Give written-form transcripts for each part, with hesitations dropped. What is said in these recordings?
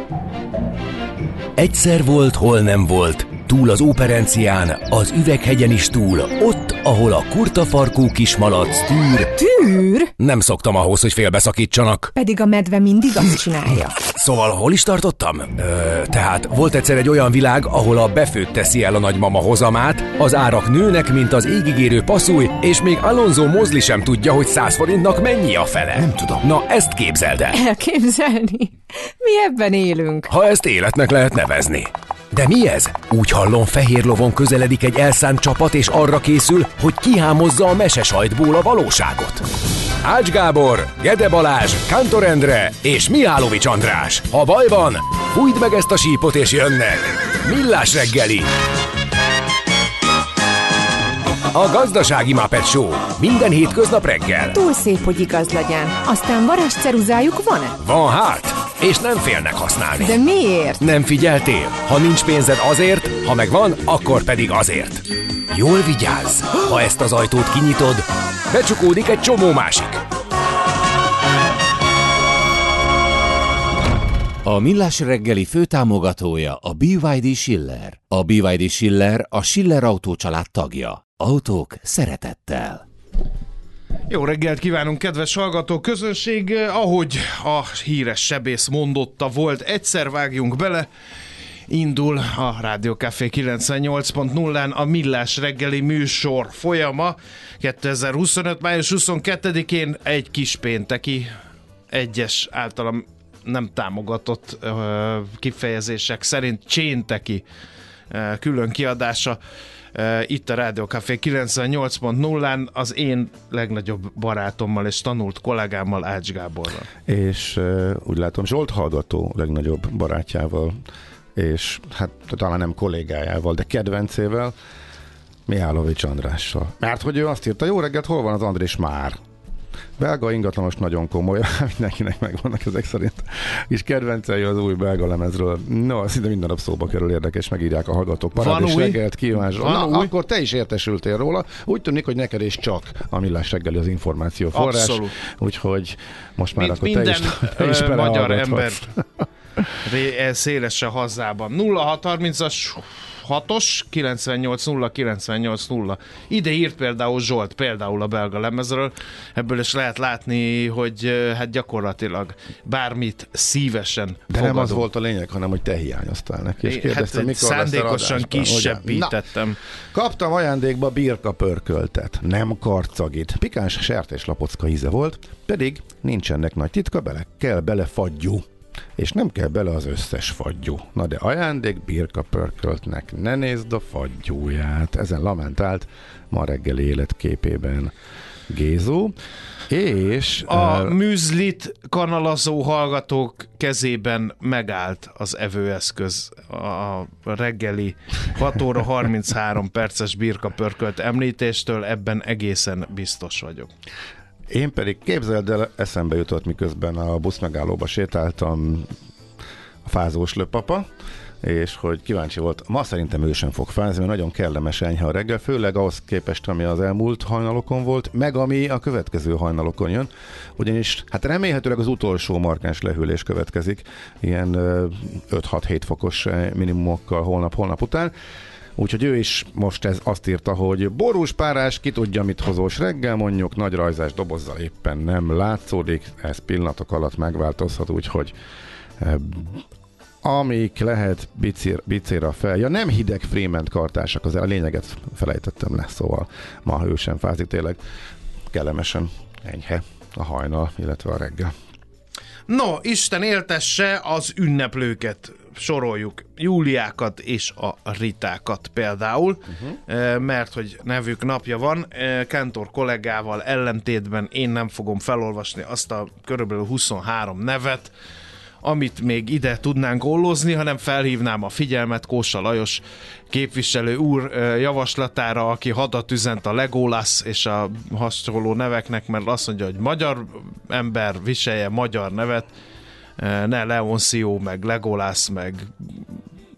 Egyszer volt, hol nem volt, túl az Óperencián, az Üveghegyen is túl, ott, ahol a kurtafarkú kismalac tűr. Tűr? Nem szoktam ahhoz, hogy félbeszakítsanak. Pedig a medve mindig azt csinálja. Szóval hol is tartottam? Tehát volt egyszer egy olyan világ, ahol a befőtt teszi el a nagymama hozamát, az árak nőnek, mint az égigérő passzúj, és még Alonso Mosley sem tudja, hogy 100 forintnak mennyi a fele. Nem tudom. Na, ezt képzeld el. Elképzelni? Mi ebben élünk. Ha ezt életnek lehet nevezni. De mi ez? Úgy hallom, fehér lovon közeledik egy elszánt csapat, és arra készül, hogy kihámozza a mesesajtból a valóságot. Ács Gábor, Gede Balázs, Kántor Endre és Mihálovics András. Ha baj van, fújd meg ezt a sípot és jönnek. Millás reggeli. A Gazdasági Muppet Show. Minden hétköznap reggel. Túl szép, hogy igaz legyen. Aztán varázsceruzájuk van-e? Van hát, és nem félnek használni. De miért? Nem figyeltél? Ha nincs pénzed azért, ha megvan, akkor pedig azért. Jól vigyázz! Ha ezt az ajtót kinyitod, becsukódik egy csomó másik. A Millás reggeli főtámogatója a BYD Schiller. A BYD Schiller a Schiller Autó család tagja. Autók szeretettel. Jó reggelt kívánunk, kedves hallgató közönség! Ahogy a híres sebész mondotta volt, egyszer vágjunk bele, indul a Rádió Café 98.0-án a Millás reggeli műsor folyama. 2025. május 22-én egy kispénteki, egyes általam nem támogatott kifejezések szerint csénteki külön kiadása. Itt a Rádió Café 98.0-án az én legnagyobb barátommal és tanult kollégámmal, Ács Gáborral. És úgy látom, Zsolt hallgató legnagyobb barátjával, és hát talán nem kollégájával, de kedvencével, Mihálovics Andrással. Mert hogy ő azt írta, jó reggelt, hol van az Andrés már? Belga ingatlanos nagyon komoly, mindenkinek megvannak ezek szerint. És kedvencei az új belga lemezről. No, szinte minden nap szóba kerül, érdekes, megírják a hallgatók. Parádés reggelt kíván. Na, akkor te is értesültél róla. Úgy tűnik, hogy neked is csak a Millás reggeli az információ forrás. Abszolút. Úgyhogy most már akkor minden te is magyar ember szélesen hazában. 0630-as 6-os 98-0-98-0. Ide írt például Zsolt, például a belga lemezről. Ebből is lehet látni, hogy hát gyakorlatilag bármit szívesen de fogadunk. nem az volt a lényeg, hanem hogy te hiányoztál neki. És kérdeztem, hát mikor szándékosan kisebbítettem. Kaptam ajándékba birka pörköltet, nem karcagit. Pikáns sertéslapocka íze volt, pedig nincsenek nagy titka, kell bele fagyú. És nem kell bele az összes fagyú. Na de ajándék birka pörköltnek, ne nézd a fagyúját. Ezen lamentált ma reggeli életképében Gézó. És a műzlit kanalazó hallgatók kezében megállt az evőeszköz. A reggeli 6 óra 33 perces birka pörkölt említéstől ebben egészen biztos vagyok. Én pedig képzeld el, eszembe jutott, miközben a buszmegállóba sétáltam, a fázós löppapa, és hogy kíváncsi volt, ma szerintem ő sem fog fázni, mert nagyon kellemes enyhe a reggel, főleg ahhoz képest, ami az elmúlt hajnalokon volt, meg ami a következő hajnalokon jön, ugyanis hát remélhetőleg az utolsó markáns lehűlés következik, ilyen 5-6-7 fokos minimumokkal holnap után. Úgyhogy ő is most azt írta, hogy borús párás, ki tudja mit hozós reggel, mondjuk nagy rajzás dobozzal éppen nem látszódik, ez pillanatok alatt megváltozhat, úgyhogy amíg lehet bicéra fel. Ja, nem hideg Freeman kartársak, az a lényeget felejtettem le, szóval ma ő sem fázik, tényleg kellemesen enyhe a hajnal, illetve a reggel. No, Isten éltesse az ünneplőket, soroljuk, Júliákat és a Ritákat például, mert hogy nevük napja van. Kántor kollégával ellentétben én nem fogom felolvasni azt a körülbelül 23 nevet, amit még ide tudnánk ollozni, hanem felhívnám a figyelmet Kósa Lajos képviselő úr javaslatára, aki hadat üzent a Legolas és a hasonló neveknek, mert azt mondja, hogy magyar ember viselje magyar nevet, ne Leoncio, meg Legolas, meg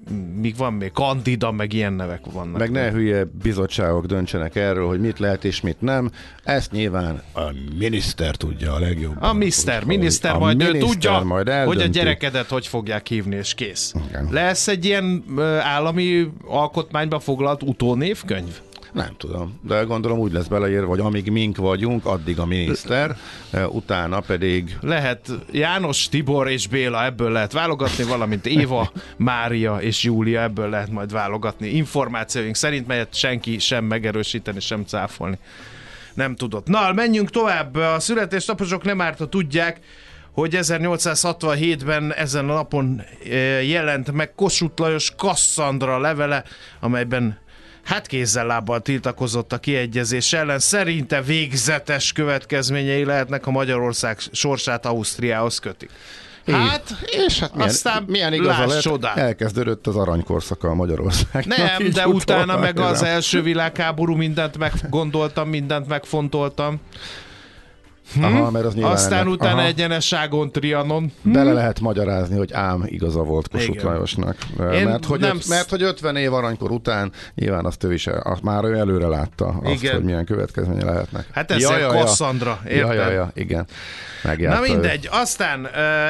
míg van még Kandida, meg ilyen nevek vannak. Meg ne hülye bizottságok döntsenek erről, hogy mit lehet és mit nem. Ezt nyilván a miniszter tudja a legjobban. A miniszter majd ő tudja, majd hogy a gyerekedet hogy fogják hívni, és kész. Igen. Lesz egy ilyen állami alkotmányba foglalt utónévkönyv? Nem tudom, de gondolom úgy lesz beleírva, hogy amíg mink vagyunk, addig a miniszter, utána pedig... Lehet János, Tibor és Béla, ebből lehet válogatni, valamint Éva, Mária és Júlia, ebből lehet majd válogatni. Információink szerint, melyet senki sem megerősíteni, sem cáfolni nem tudott. Na, menjünk tovább. A születésnaposok nem árt, ha tudják, hogy 1867-ben ezen a napon jelent meg Kossuth Lajos Kasszandra levele, amelyben kézzel-lábbal tiltakozott a kiegyezés ellen. Szerinte végzetes következményei lehetnek, ha Magyarország sorsát Ausztriához kötik. És hát milyen igaza lett, elkezdődött az aranykorszaka a Magyarországnak. Nem, de utána meg az első világháború, mindent meggondoltam, mindent megfontoltam. Aha, mert az aztán utána egyenesságon Trianon. Bele lehet magyarázni, hogy ám igaza volt Kossuth Lajosnak. Mert hogy 50 év aranykor után nyilván azt ő is már ő előre látta azt, hogy milyen következménye lehetnek. Hát ezzel Kasszandra, érted? Igen. Na mindegy, aztán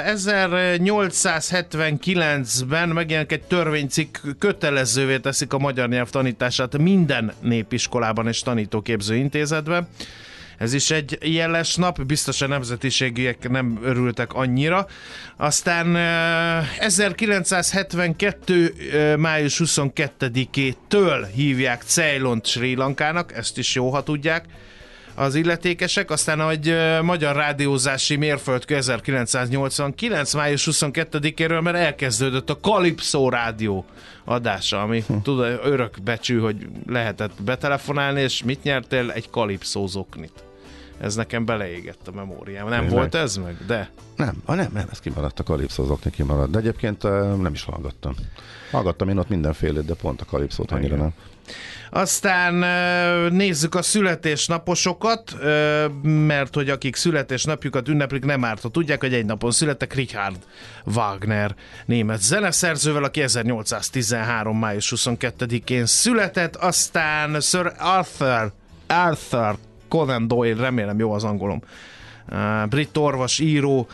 1879-ben megjelenik egy törvénycikk, kötelezővé teszik a magyar nyelv tanítását minden népiskolában és tanítóképző intézetben. Ez is egy jeles nap, biztos a nemzetiségiek nem örültek annyira. Aztán 1972. május 22-től hívják Ceylont Srí Lankának, ezt is jó, ha tudják az illetékesek. Aztán egy magyar rádiózási mérföldkő 1989. május 22-éről, mert elkezdődött a Kalipszó rádió adása, ami tudod, örökbecsű, hogy lehetett betelefonálni, és mit nyertél? Egy Kalipszó zoknit. Ez nekem beleégett a memóriám. Nem volt ez meg? De? Nem, ez kimaradt, a Kalipszó zokni kimaradt. De egyébként nem is hallgattam. Hallgattam én ott mindenfélét, de pont a Kalipszót annyira nem. Aztán nézzük a születésnaposokat, mert hogy akik születésnapjukat ünneplik, nem árt, ha tudják, hogy egy napon születtek Richard Wagner német zeneszerzővel, aki 1813. május 22-én született, aztán Sir Arthur Conan Doyle, remélem jó az angolom, brit orvos, író,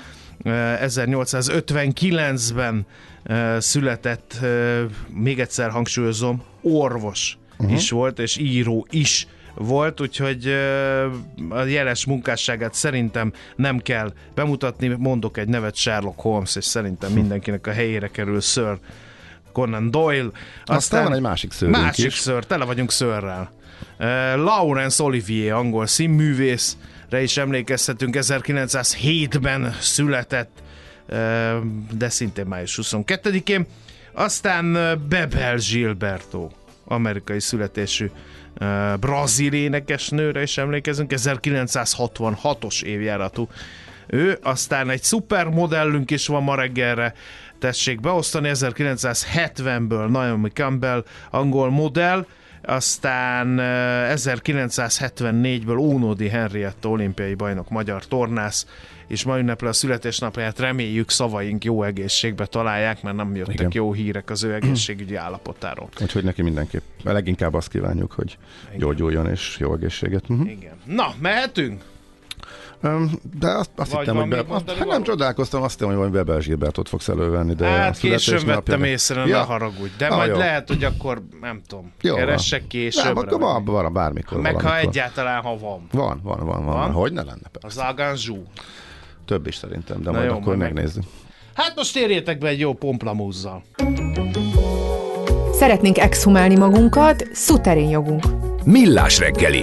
1859-ben született, még egyszer hangsúlyozom, orvos is volt, és író is volt, úgyhogy a jeles munkásságát szerintem nem kell bemutatni. Mondok egy nevet, Sherlock Holmes, és szerintem mindenkinek a helyére kerül Sir Conan Doyle. Aztán van egy másik szőrünk is. Szőr, tele vagyunk szőrrel. Laurence Olivier, angol színművészre is emlékezhetünk, 1907-ben született, de szintén május 22-én. Aztán Bebel Gilberto, amerikai születésű brazil énekesnőre is emlékezünk, 1966-os évjáratú ő. Aztán egy szupermodellünk is van ma reggelre, tessék beosztani, 1970-ből Naomi Campbell, angol modell. Aztán 1974-ből Ónodi Henrietta, olimpiai bajnok, magyar tornász, és ma ünnepli a születésnapját, reméljük szavaink jó egészségbe találják, mert nem jöttek jó hírek az ő egészségügyi állapotáról. Úgyhogy neki mindenképp, leginkább azt kívánjuk, hogy gyógyuljon és jó egészséget. Igen. Na, mehetünk? De azt hittem, hogy nem csodálkoztam, azt hittem, hogy Bebel Gilbertot fogsz elővenni. De hát későn vettem észre, ne haragudj. De majd lehet, hogy akkor nem tudom, keressek későbbre. Nem, akkor van bármikor. Meg ha egyáltalán, ha van. Van. Hogy ne lenne? Az Aganzsú. Több is szerintem, de majd akkor megnézzük. Hát most térjétek be egy jó pomplamúzzal. Szeretnénk exhumálni magunkat, szuterén jogunk. Millás reggeli.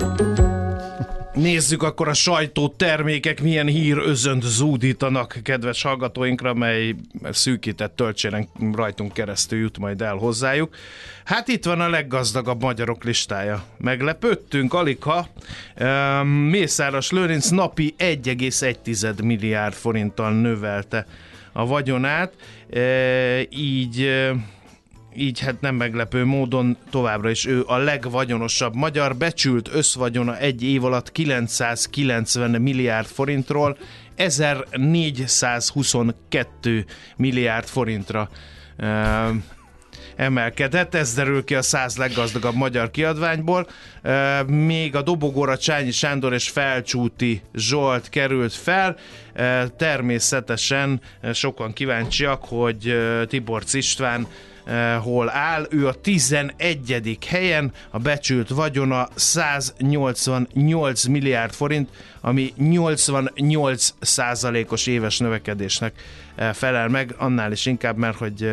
Nézzük akkor a sajtótermékek milyen hírözönt zúdítanak kedves hallgatóinkra, mely szűkített töltséren rajtunk keresztül jut majd el hozzájuk. Hát itt van a leggazdagabb magyarok listája. Meglepődtünk, aligha. Mészáros Lőrinc napi 1,1 milliárd forinttal növelte a vagyonát, így hát nem meglepő módon továbbra is ő a legvagyonosabb magyar, becsült összvagyona egy év alatt 990 milliárd forintról 1422 milliárd forintra emelkedett, ez derül ki a 100 leggazdagabb magyar kiadványból. Még a dobogóra Csányi Sándor és Felcsúti Zsolt került fel. Természetesen sokan kíváncsiak, hogy Tiborcs István hol áll. Ő a 11. helyen, a becsült vagyona 188 milliárd forint, ami 88%-os éves növekedésnek felel meg, annál is inkább, mert hogy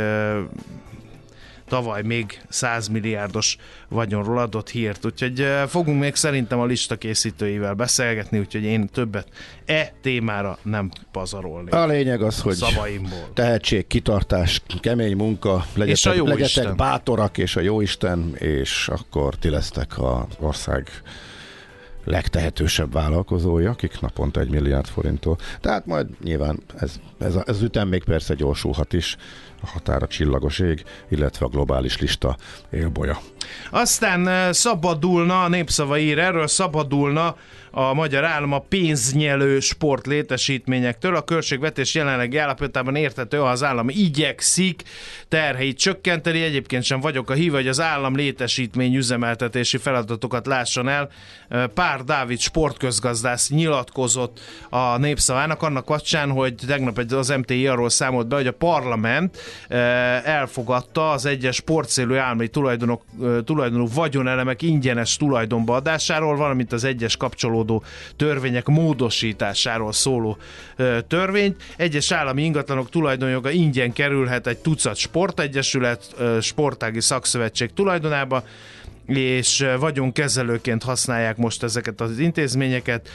tavaly még 100 milliárdos vagyonról adott hírt, úgyhogy fogunk még szerintem a lista készítőivel beszélgetni, úgyhogy én többet témára nem pazarolni. A lényeg az, hogy szavaimból. Tehetség, kitartás, kemény munka, legyetek bátorak, és a jóisten, és akkor ti lesztek az ország legtehetősebb vállalkozója, akik naponta 1 milliárd forinttól. Tehát majd nyilván ez ütem még persze gyorsulhat is, a határa csillagos ég, illetve a globális lista élbolya. Aztán szabadulna, a Népszava ír erről, szabadulna a magyar állam a pénznyelő sportlétesítményektől. A költségvetés jelenlegi állapotában érthető, ha az állam igyekszik terheit csökkenteni. Egyébként sem vagyok a híve, hogy az állam létesítmény üzemeltetési feladatokat lásson el. Pár Dávid sportközgazdász nyilatkozott a Népszavának annak kapcsán, hogy tegnap az MTI arról számolt be, hogy a parlament elfogadta az egyes sportcélú állami tulajdonú vagyonelemek ingyenes tulajdonba adásáról, valamint az egyes kapcsolódó törvények módosításáról szóló törvényt. Egyes állami ingatlanok tulajdonjoga ingyen kerülhet egy tucat sportegyesület, sportági szakszövetség tulajdonába, és vagyonkezelőként használják most ezeket az intézményeket.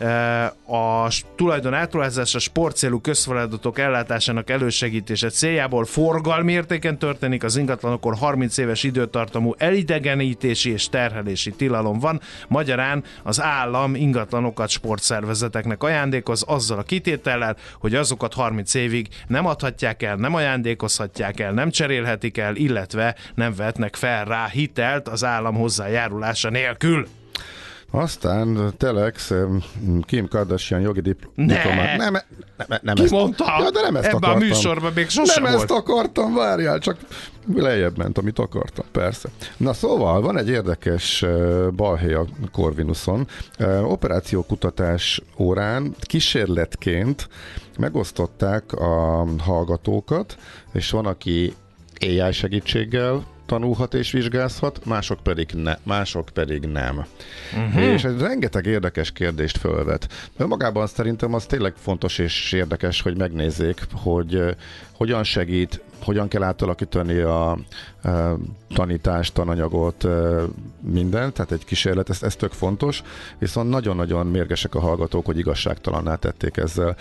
A tulajdon átruházása sportcélú közfeladatok ellátásának elősegítése céljából forgalmi értéken történik, az ingatlanokon 30 éves időtartamú elidegenítési és terhelési tilalom van. Magyarán az állam ingatlanokat sportszervezeteknek ajándékoz, azzal a kitétellel, hogy azokat 30 évig nem adhatják el, nem ajándékozhatják el, nem cserélhetik el, illetve nem vetnek fel rá hitelt az állam hozzájárulása nélkül. Aztán Telex, Kim Kardashian jogi diplomát. Nem Ki ezt mondta? Ja, de nem ezt ebben akartam. A műsorban még sosem nem volt. Ezt akartam, várjál, csak lejjebb ment, amit akartam, persze. Na szóval, van egy érdekes balhé a Corvinuson. Operációkutatás órán kísérletként megosztották a hallgatókat, és van, aki AI segítséggel tanulhat és vizsgázhat, mások pedig nem. És ez rengeteg érdekes kérdést fölvet. Önmagában szerintem az tényleg fontos és érdekes, hogy megnézzék, hogy hogyan segít, hogyan kell átalakítani a tanítást, tananyagot, mindent, tehát egy kísérlet, ez tök fontos, viszont nagyon-nagyon mérgesek a hallgatók, hogy igazságtalanná tették ezzel.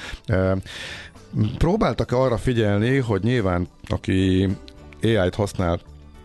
Próbáltak arra figyelni, hogy nyilván aki AI-t használ,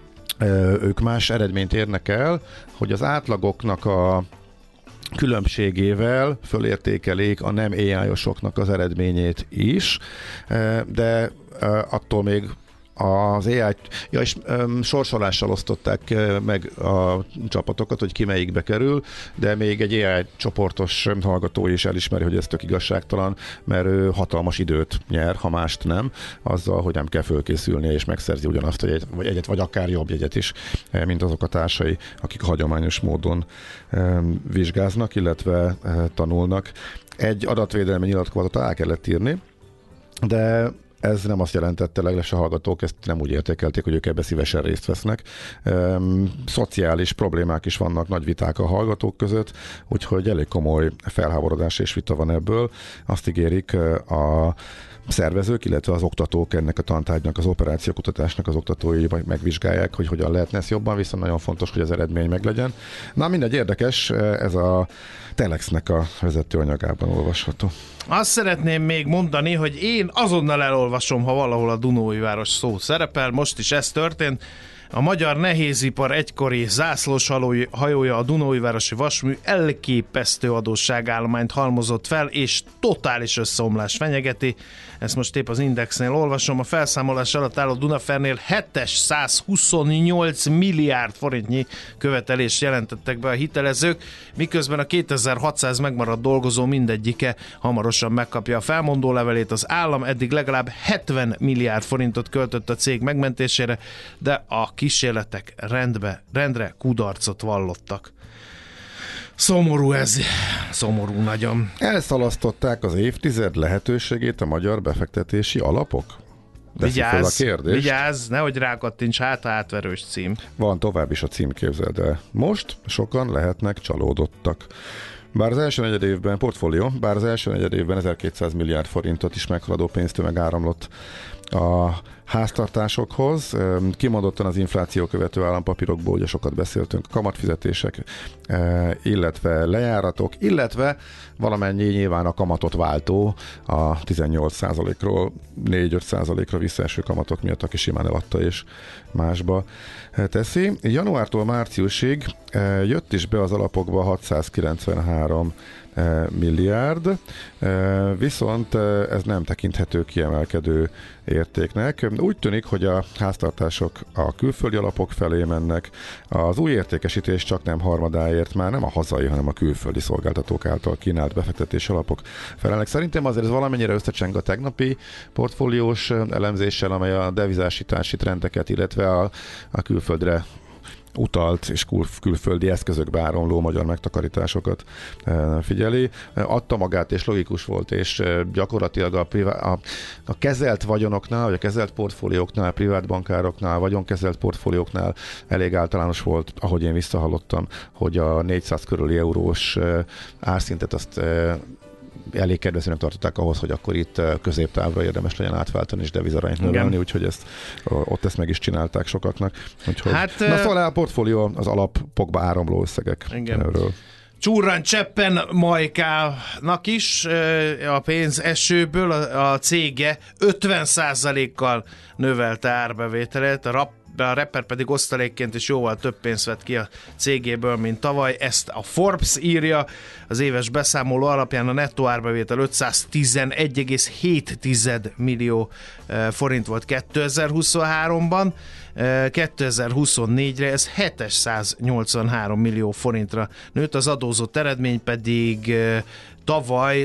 ők más eredményt érnek el, hogy az átlagoknak a különbségével fölértékelik a nem AI-osoknak az eredményét is, de attól még az AI, és sorsolással osztották meg a csapatokat, hogy ki melyikbe kerül, de még egy AI csoportos hallgató is elismeri, hogy ez tök igazságtalan, mert ő hatalmas időt nyer, ha mást nem, azzal, hogy nem kell fölkészülnie és megszerzi ugyanazt vagy egyet, vagy akár jobb jegyet is, mint azok a társai, akik hagyományos módon vizsgáznak, illetve tanulnak. Egy adatvédelmi nyilatkozatot el kellett írni, de ez nem azt jelentette, legalábbis a hallgatók ezt nem úgy értékelték, hogy ők ebbe szívesen részt vesznek. Szociális problémák is vannak, nagy viták a hallgatók között, úgyhogy elég komoly felháborodás és vita van ebből. Azt ígérik a szervezők, illetve az oktatók ennek a tantárgynak, az operációkutatásnak az oktatói megvizsgálják, hogy hogyan lehetne ezt jobban, viszont nagyon fontos, hogy az eredmény meglegyen. Na mindegy, érdekes, ez a Telexnek a vezetőanyagában olvasható. Azt szeretném még mondani, hogy én azonnal elolvasom, ha valahol a Dunói város szó szerepel, most is ez történt. A magyar nehézipar egykori zászlós hajója, a Dunaújvárosi Vasmű elképesztő adósságállományt halmozott fel, és totális összeomlás fenyegeti. Ezt most épp az Indexnél olvasom. A felszámolás alatt álló Dunafernél 728 milliárd forintnyi követelést jelentettek be a hitelezők, miközben a 2600 megmaradt dolgozó mindegyike hamarosan megkapja a felmondó levelét. Az állam eddig legalább 70 milliárd forintot költött a cég megmentésére, de a kísérletek rendre kudarcot vallottak. Szomorú ez, szomorú nagyon. Elszalasztották az évtized lehetőségét a magyar befektetési alapok? Vigyázz, nehogy rákattints, átverős cím. Van tovább is a cím, képzeld el. Most sokan lehetnek csalódottak. Bár az első negyedévben 1200 milliárd forintot is meghaladó pénztömeg áramlott a háztartásokhoz. Kimondottan az infláció követő állampapírokból, ugye sokat beszéltünk, kamatfizetések, illetve lejáratok, illetve valamennyi nyilván a kamatot váltó, a 18%-ról 4-5%-ra visszaeső kamatok miatt, aki simán eladta és másba teszi. Januártól márciusig jött is be az alapokba 693 milliárd, viszont ez nem tekinthető kiemelkedő értéknek. Úgy tűnik, hogy a háztartások a külföldi alapok felé mennek, az új értékesítés csak nem harmadáért már nem a hazai, hanem a külföldi szolgáltatók által kínált befektetési alapok felelnek. Szerintem azért ez valamennyire összecseng a tegnapi portfóliós elemzéssel, amely a devizásítási trendeket, illetve a külföldre utalt és külföldi eszközökbe áramló magyar megtakarításokat figyeli. Adta magát és logikus volt, és gyakorlatilag a kezelt vagyonoknál, vagy a kezelt portfólióknál, privát bankároknál, vagyonkezelt portfólióknál elég általános volt, ahogy én visszahallottam, hogy a 400 körüli eurós árszintet azt elég kedvezőnek tartották ahhoz, hogy akkor itt középtávra érdemes legyen átváltani és devizarányt növelni, úgyhogy ott ezt meg is csinálták sokaknak. Úgyhogy, szóval a portfólió az alapokba áramló összegekről. Csúrran cseppen Majkának is a pénzesőből a cége 50%-kal növelte árbevételét, a rapper pedig osztalékként is jóval több pénzt vett ki a cégéből, mint tavaly. Ezt a Forbes írja. Az éves beszámoló alapján a nettó árbevétel 511,7 millió forint volt 2023-ban. 2024-re ez 783 millió forintra nőtt, az adózott eredmény pedig tavaly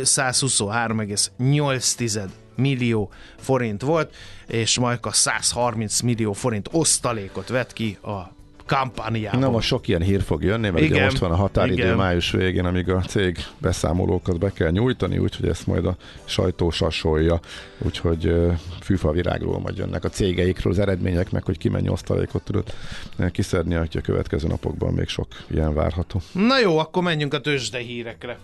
123,8 millió forint volt, és Majka 130 millió forint osztalékot vett ki a kampányában. Na, most sok ilyen hír fog jönni, mert ugye most van a határidő május végén, amíg a cég beszámolókat be kell nyújtani, úgyhogy ezt majd a sajtó sasolja, úgyhogy fűfavirágról majd jönnek a cégeikről az eredmények, meg hogy ki mennyi osztalékot tudod kiszedni, hogy a következő napokban még sok ilyen várható. Na jó, akkor menjünk a tőzsde hírekre.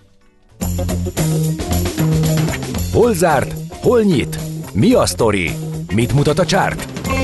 Hol zárt? Hol nyit? Mi a sztori? Mit mutat a csárt?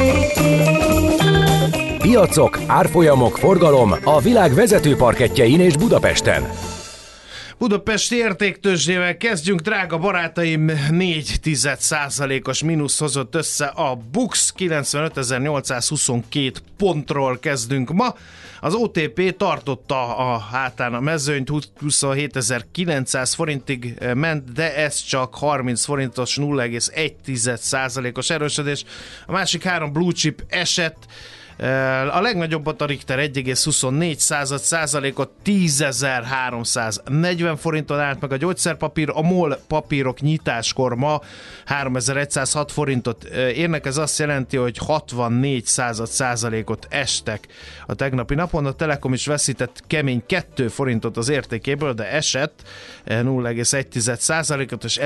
Piacok, árfolyamok, forgalom a világ vezető parkettjein és Budapesten. Budapesti értéktőzsdével kezdjünk, drága barátaim, 0,4%-os mínusz hozott össze a BUX, 95.822 pontról kezdünk ma. Az OTP tartotta a hátán a mezőnyt, 27.900 forintig ment, de ez csak 30 forintos 0,1%-os erősödés. A másik három blue chip esett, a legnagyobbat a Richter 1,24%-ot 10.340 forinton állt meg a gyógyszerpapír, a MOL papírok nyitáskor ma 3.106 forintot érnek, ez azt jelenti, hogy 64%-ot estek a tegnapi napon. A Telekom is veszített kemény 2 forintot az értékéből, de esett 0,1%-ot, és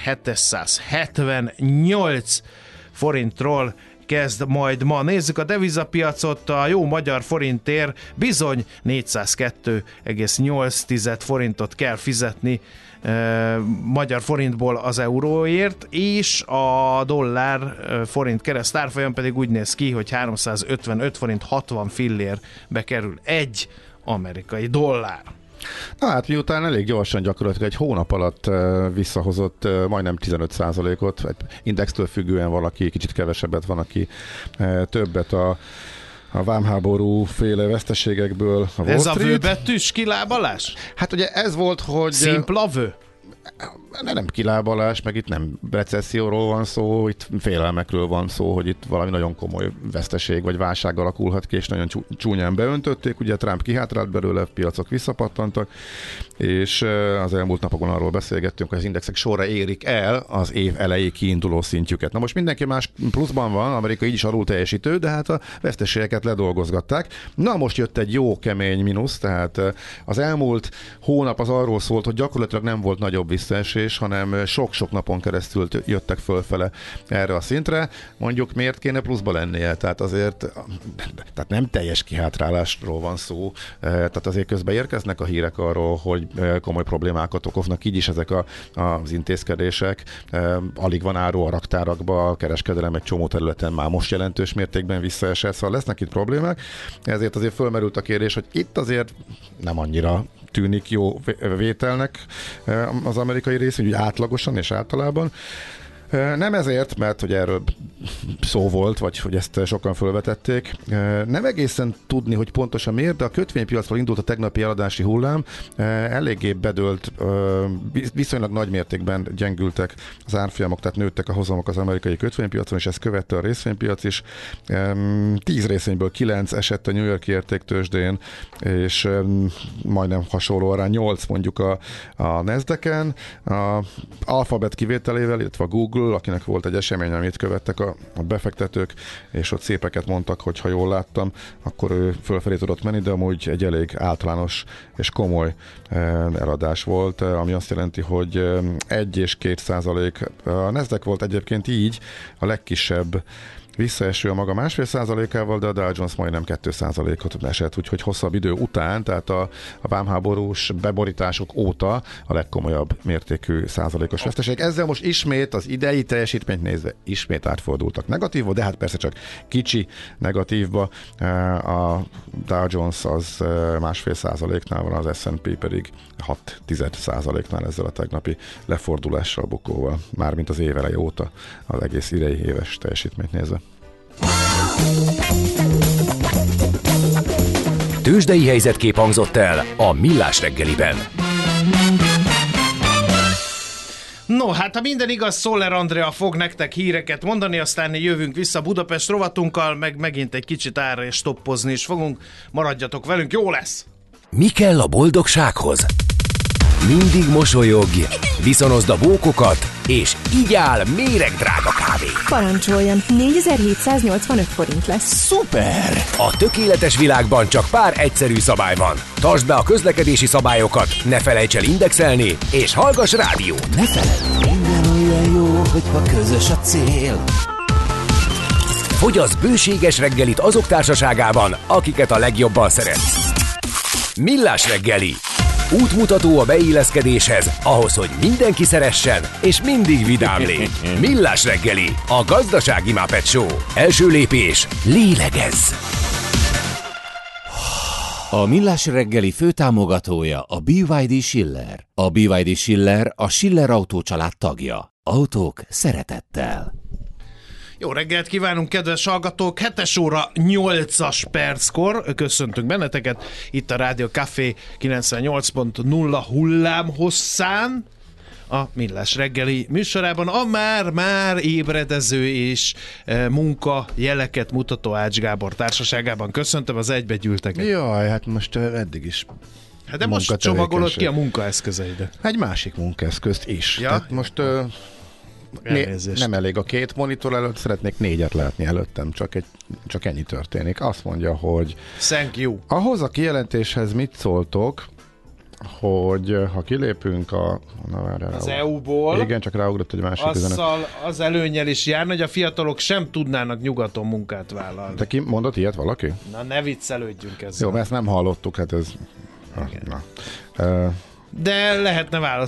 1778 forintról kezd majd ma. Nézzük a devizapiacot, a jó magyar forintért bizony 402,8 forintot kell fizetni magyar forintból az euróért, és a dollár forint kereszt árfolyam pedig úgy néz ki, hogy 355 forint 60 fillérbe kerül egy amerikai dollár. Na hát miután elég gyorsan gyakorlatilag egy hónap alatt visszahozott majdnem 15%-ot, indextől függően valaki kicsit kevesebbet, van, aki többet a vámháború féle veszteségekből a Wall Ez a Street. vőbetűs kilábalás? Hát ugye ez volt, hogy... Szimpla vő? Nem kilábalás, meg itt nem recesszióról van szó, itt félelmekről van szó, hogy itt valami nagyon komoly veszteség vagy válság alakulhat ki, és nagyon csúnyán beöntötték. Ugye Trump kihátrált belőle, piacok visszapattantak, és az elmúlt napokon arról beszélgettünk, hogy az indexek sorra érik el az év elejé kiinduló szintjüket. Na most mindenki más pluszban van, Amerika így is alul teljesítő, de hát a veszteségeket ledolgozgatták. Na most jött egy jó kemény mínusz, tehát az elmúlt hónap az arról szólt, hogy gyakorlatilag nem volt nagyobb visszaesés, hanem sok-sok napon keresztül jöttek fölfele erre a szintre. Mondjuk miért kéne pluszba lennie? Tehát azért nem teljes kihátrálásról van szó. Tehát azért közben érkeznek a hírek arról, hogy komoly problémákat okoznak így is ezek az intézkedések. Alig van áru a raktárakba, a kereskedelem egy csomó területen már most jelentős mértékben visszaesett, szóval lesznek itt problémák. Ezért azért fölmerült a kérdés, hogy itt azért nem annyira tűnik jó vételnek az amerikai rész, úgy átlagosan és általában. Nem ezért, mert hogy erről szó volt, vagy hogy ezt sokan felvetették. Nem egészen tudni, hogy pontosan miért, de a kötvénypiacról indult a tegnapi eladási hullám, eléggé bedőlt, viszonylag nagy mértékben gyengültek az árfolyamok, tehát nőttek a hozamok az amerikai kötvénypiacon, és ezt követte a részvénypiac is. 10 részvényből 9 esett a New York-i értéktőzsdén, és majdnem hasonló arány 8 mondjuk a Nasdaq-en. A Alphabet kivételével, illetve a Google, akinek volt egy esemény, amit követtek a befektetők, és ott szépeket mondtak, hogy ha jól láttam, akkor ő fölfelé tudott menni, de amúgy egy elég általános és komoly eladás volt, ami azt jelenti, hogy 1 és 2%. A Nasdaq volt egyébként így a legkisebb visszaeső a maga 1,5%-ával, de a Dow Jones majdnem 2%-ot esett, úgyhogy hosszabb idő után, tehát a vámháborús beborítások óta a legkomolyabb mértékű százalékos veszteség. Ezzel most ismét az idei teljesítményt nézve ismét átfordultak negatívba, de hát persze csak kicsi negatívba. A Dow Jones az 1,5%-nál van, az S&P pedig 0,6%-nál ezzel a tegnapi lefordulással, bukóval, mármint az év eleje óta az egész idei éves teljesítményt nézve. Tőzsdei helyzetkép hangzott el a Millás reggeliben. No, hát ha minden igaz, Szoller Andrea fog nektek híreket mondani, aztán jövünk vissza Budapest rovatunkkal, meg megint egy kicsit árra és stoppozni is fogunk. Maradjatok velünk, jó lesz! Mi kell a boldogsághoz? Mindig mosolyogj, viszonozd a bókokat, és így áll méregdrága kávé. Parancsoljon, 4785 forint lesz. Szuper! A tökéletes világban csak pár egyszerű szabály van. Tartsd be a közlekedési szabályokat, ne felejts el indexelni, és hallgass rádió. Ne feledd, minden olyan jó, hogyha közös a cél. Fogyasz bőséges reggelit azok társaságában, akiket a legjobban szeretsz. Millás reggeli. Útmutató a beilleszkedéshez, ahhoz, hogy mindenki szeressen, és mindig vidám légy. Millás reggeli, a gazdasági Muppet Show. Első lépés, lélegezz! A Millás reggeli főtámogatója a BYD Schiller. A BYD Schiller a Schiller Autó család tagja. Autók szeretettel. Jó reggelt kívánunk, kedves hallgatók! 7 óra 8 perckor köszöntünk benneteket itt a Rádió Café 98.0 hullámhosszán, a Millás reggeli műsorában, a már ébredező és munkajeleket mutató Ács Gábor társaságában. Köszöntöm az egybegyűlteket. Jaj, hát most eddig is Hát de most csomagolod ki a munkaeszközeidet. egy másik munkaeszközt is. Ja? Tehát most nem elég a 2 monitor előtt, szeretnék 4-et látni előttem, csak ennyi történik. Azt mondja, hogy Thank you. ahhoz a kijelentéshez mit szóltok, hogy ha kilépünk az EU-ból, igen, csak ráugrott egy másik üzenet. Az előnnyel is járna, hogy a fiatalok sem tudnának nyugaton munkát vállalni. Te ki mondott ilyet valaki? Na, ne viccelődjünk ezzel. Jó, mert ezt nem hallottuk, hát ez... Na. De lehetne választ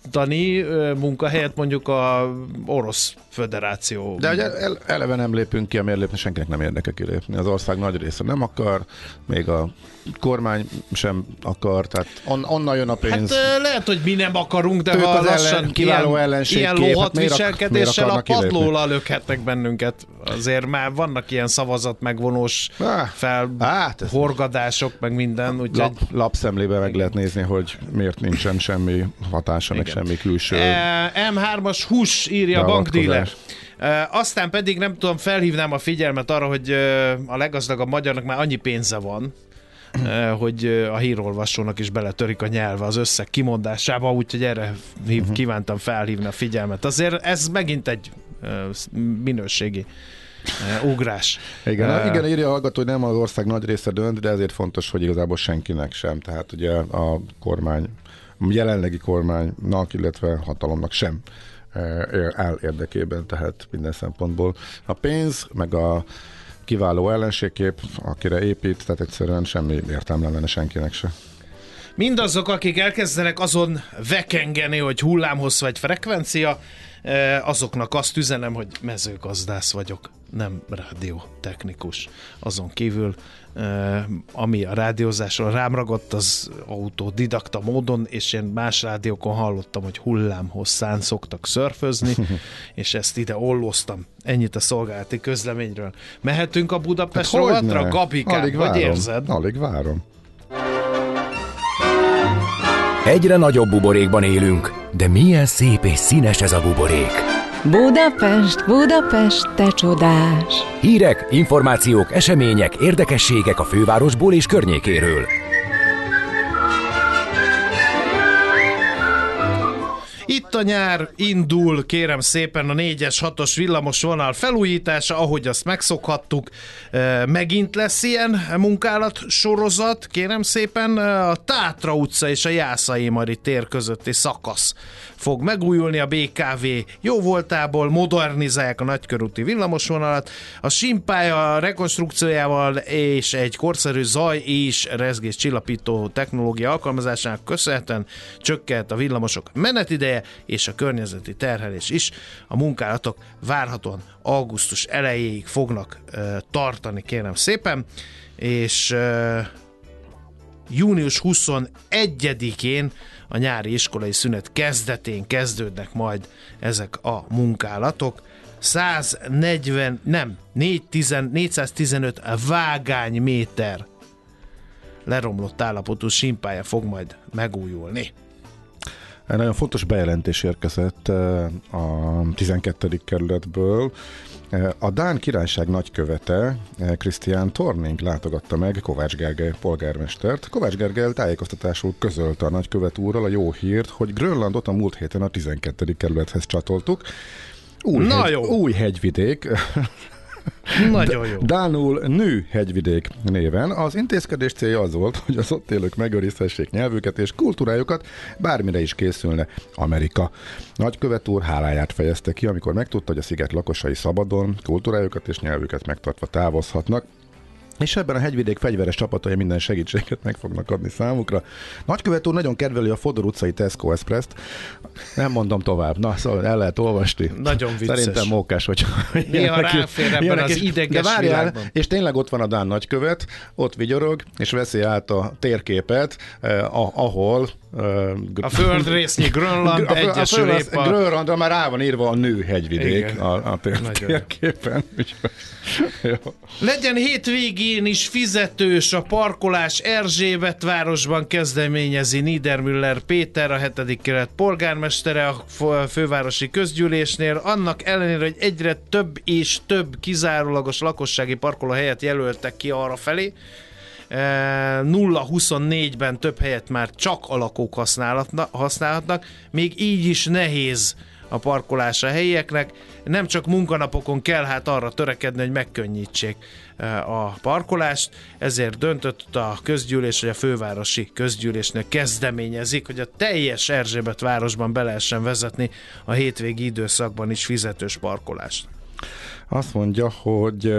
választani munkahelyet mondjuk a Orosz Föderáció. De ugye eleve nem lépünk ki, amiért lépni senkinek nem érdeke kilépni. Az ország nagy része nem akar, még a kormány sem akar, tehát onnan jön a pénz. Hát lehet, hogy mi nem akarunk, de ha lassan kiváló ilyen lóhat viselkedéssel a padlóra lökhetnek bennünket. Azért már vannak ilyen szavazat megvonós felhorgadások, meg minden. Lapszemlébe meg lehet nézni, hogy miért nincsen semmi hatása, meg semmi külső. M3-as hús írja a bankdíler. Aztán pedig nem tudom, felhívnám a figyelmet arra, hogy a leggazdagabb magyarnak már annyi pénze van, hogy a hírolvasónak is beletörik a nyelve az összeg kimondásába, úgyhogy erre kívántam felhívni a figyelmet. Azért ez megint egy minőségi ugrás. Igen, írja a hallgató, hogy nem az ország nagy része dönt, de ezért fontos, hogy igazából senkinek sem. Tehát ugye a kormány, jelenlegi kormánynak, illetve hatalomnak sem áll érdekében, tehát minden szempontból. A pénz, meg a kiváló ellenségkép, akire épít, tehát egyszerűen semmi értelme lenne senkinek se. Mindazok, akik elkezdenek azon vekengeni, hogy hullámhossz vagy frekvencia, azoknak azt üzenem, hogy mezőgazdász vagyok, nem rádiótechnikus. Azon kívül, ami a rádiózásról rám ragadt, az autodidakta módon, és én más rádiókon hallottam, hogy hullámhosszán szoktak szörfözni, és ezt ide olloztam. Ennyit a szolgálati közleményről. Mehetünk a Budapest rovatra? Gabikám, hogy érzed? Alig várom. Egyre nagyobb buborékban élünk, de milyen szép és színes ez a buborék. Budapest, Budapest, te csodás! Hírek, információk, események, érdekességek a fővárosból és környékéről. Itt a nyár, indul, kérem szépen, a 4-es, 6-os villamos vonal felújítása, ahogy azt megszokhattuk. Megint lesz ilyen munkálat sorozat, kérem szépen. A Tátra utca és a Jászai Mari tér közötti szakasz fog megújulni, a BKV jóvoltából modernizálják a nagykörúti villamosvonalat. A simpálya rekonstrukciójával és egy korszerű zaj és rezgés csillapító technológia alkalmazásának köszönhetően csökkent a villamosok menetideje és a környezeti terhelés is. A munkálatok várhatóan augusztus elejéig fognak tartani, kérem szépen, és június 21-én a nyári iskolai szünet kezdetén kezdődnek majd ezek a munkálatok. 415 vágányméter leromlott állapotú simpálya fog majd megújulni. Egy nagyon fontos bejelentés érkezett a 12. kerületből. A Dán Királyság nagykövete, Christian Torning látogatta meg Kovács Gergely polgármestert. Kovács Gergely tájékoztatásul közölte a nagykövet úrral a jó hírt, hogy Grönlandot a múlt héten a 12. kerülethez csatoltuk. Új hegyvidék. Nagyon jó. Dánul Nő hegyvidék néven. Az intézkedés célja az volt, hogy az ott élők megőrizhessék nyelvüket és kultúrájukat, bármire is készülne Amerika. Nagykövet úr háláját fejezte ki, amikor megtudta, hogy a sziget lakosai szabadon kultúrájukat és nyelvüket megtartva távozhatnak, és ebben a hegyvidék fegyveres csapatai minden segítséget meg fognak adni számukra. Nagykövet úr nagyon kedveli a Fodor utcai Tesco Express-t. Nem mondom tovább. Na, szóval el lehet olvasni. Nagyon vicces. Szerintem mókás, hogy néha ráfér ebben az ideges világban. És tényleg ott van a dán nagykövet, ott vigyorog, és veszi át a térképet, ahol a földrésznyi Grönland egyesül Grönlandra már rá van írva a Nő hegyvidék a térképen. Legyen hétvégén is fizetős a parkolás. Erzsébetvárosban kezdeményezi Niedermüller Péter, a 7. kerület polgármestere a fővárosi közgyűlésnél. Annak ellenére, hogy egyre több és több kizárólagos lakossági parkolóhelyet jelöltek ki arra felé, 0-24-ben több helyet már csak a lakók használhatnak, még így is nehéz a parkolás a helyieknek. Nem csak munkanapokon kell hát arra törekedni, hogy megkönnyítsék a parkolást, ezért döntött a közgyűlés, hogy a fővárosi közgyűlésnél kezdeményezik, hogy a teljes Erzsébetvárosban be lehessen vezetni a hétvégi időszakban is fizetős parkolást. Azt mondja, hogy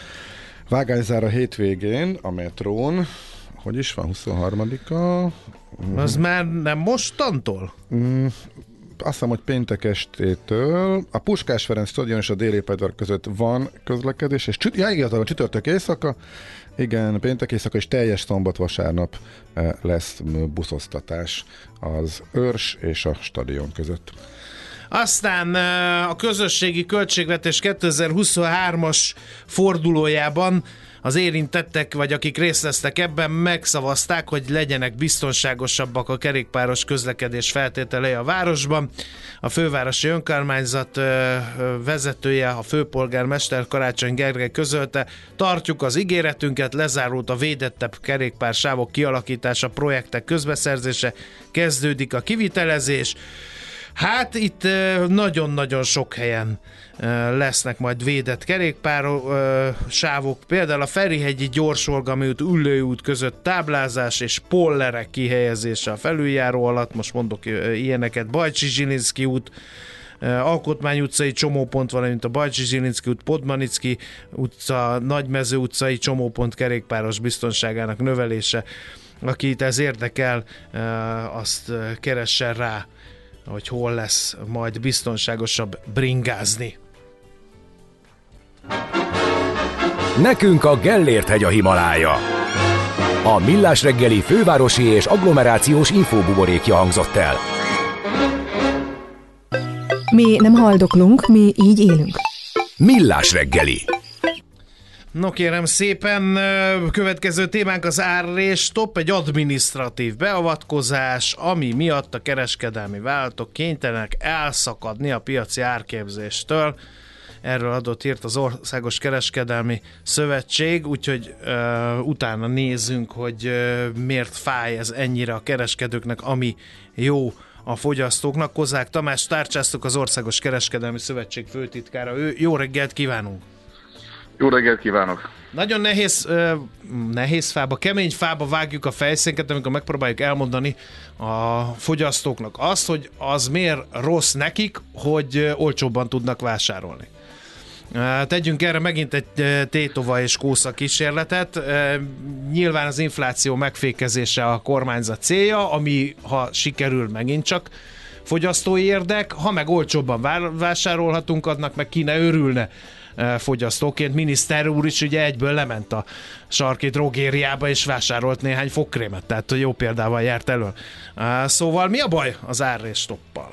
vágányzár a hétvégén a metrón, hogy is van, 23-a, Az már nem mostantól? Azt hiszem, hogy péntek estétől a Puskás Ferenc stadion és a Déli Épületvár között van közlekedés, és igazán csütörtök éjszaka, igen, péntek éjszaka és teljes szombat-vasárnap lesz buszoztatás az Őrs és a stadion között. Aztán a közösségi költségvetés 2023-as fordulójában az érintettek, vagy akik részt vesztek ebben, megszavazták, hogy legyenek biztonságosabbak a kerékpáros közlekedés feltételei a városban. A fővárosi önkormányzat vezetője, a főpolgármester Karácsony Gergely közölte: tartjuk az ígéretünket, lezárult a védettebb kerékpársávok kialakítása, projektek közbeszerzése, kezdődik a kivitelezés. Hát itt nagyon-nagyon sok helyen lesznek majd védett kerékpársávok, például a Ferihegyi Gyorsolgami út, Üllői út között táblázás és pollerek kihelyezése a felüljáró alatt, most mondok ilyeneket, Bajcsy-Zsilinszky út, Alkotmány utcai csomópont, valamint a Bajcsy-Zsilinszky út, Podmanicki utca, Nagymező utcai csomópont kerékpáros biztonságának növelése. Akit ez érdekel, azt keressen rá, hogy hol lesz majd biztonságosabb bringázni. Nekünk a Gellért-hegy a Himalája. A Millás reggeli fővárosi és agglomerációs infóbuborékja hangzott el. Mi nem haldoklunk, mi így élünk. Millás reggeli. No kérem szépen, következő témánk az árrés-stop, egy adminisztratív beavatkozás, ami miatt a kereskedelmi vállalatok kénytelenek elszakadni a piaci árképzéstől. Erről adott hírt az Országos Kereskedelmi Szövetség, úgyhogy utána nézzünk, hogy miért fáj ez ennyire a kereskedőknek, ami jó a fogyasztóknak. Kozák Tamás tárcsáztuk, az Országos Kereskedelmi Szövetség főtitkára. Jó reggelt kívánunk! Jó reggelt kívánok! Nagyon nehéz fába, kemény fába vágjuk a fejszénket, amikor megpróbáljuk elmondani a fogyasztóknak azt, hogy az miért rossz nekik, hogy olcsóbban tudnak vásárolni. Tegyünk erre megint egy tétova és kósza kísérletet. Nyilván az infláció megfékezése a kormányzat célja, ami ha sikerül megint csak fogyasztói érdek, ha meg olcsóbban vásárolhatunk, annak meg ki ne örülne fogyasztóként. Miniszter úr is ugye egyből lement a sarki drogériába és vásárolt néhány fogkrémet, tehát jó példával járt elől. Szóval mi a baj az árrés-stoppal?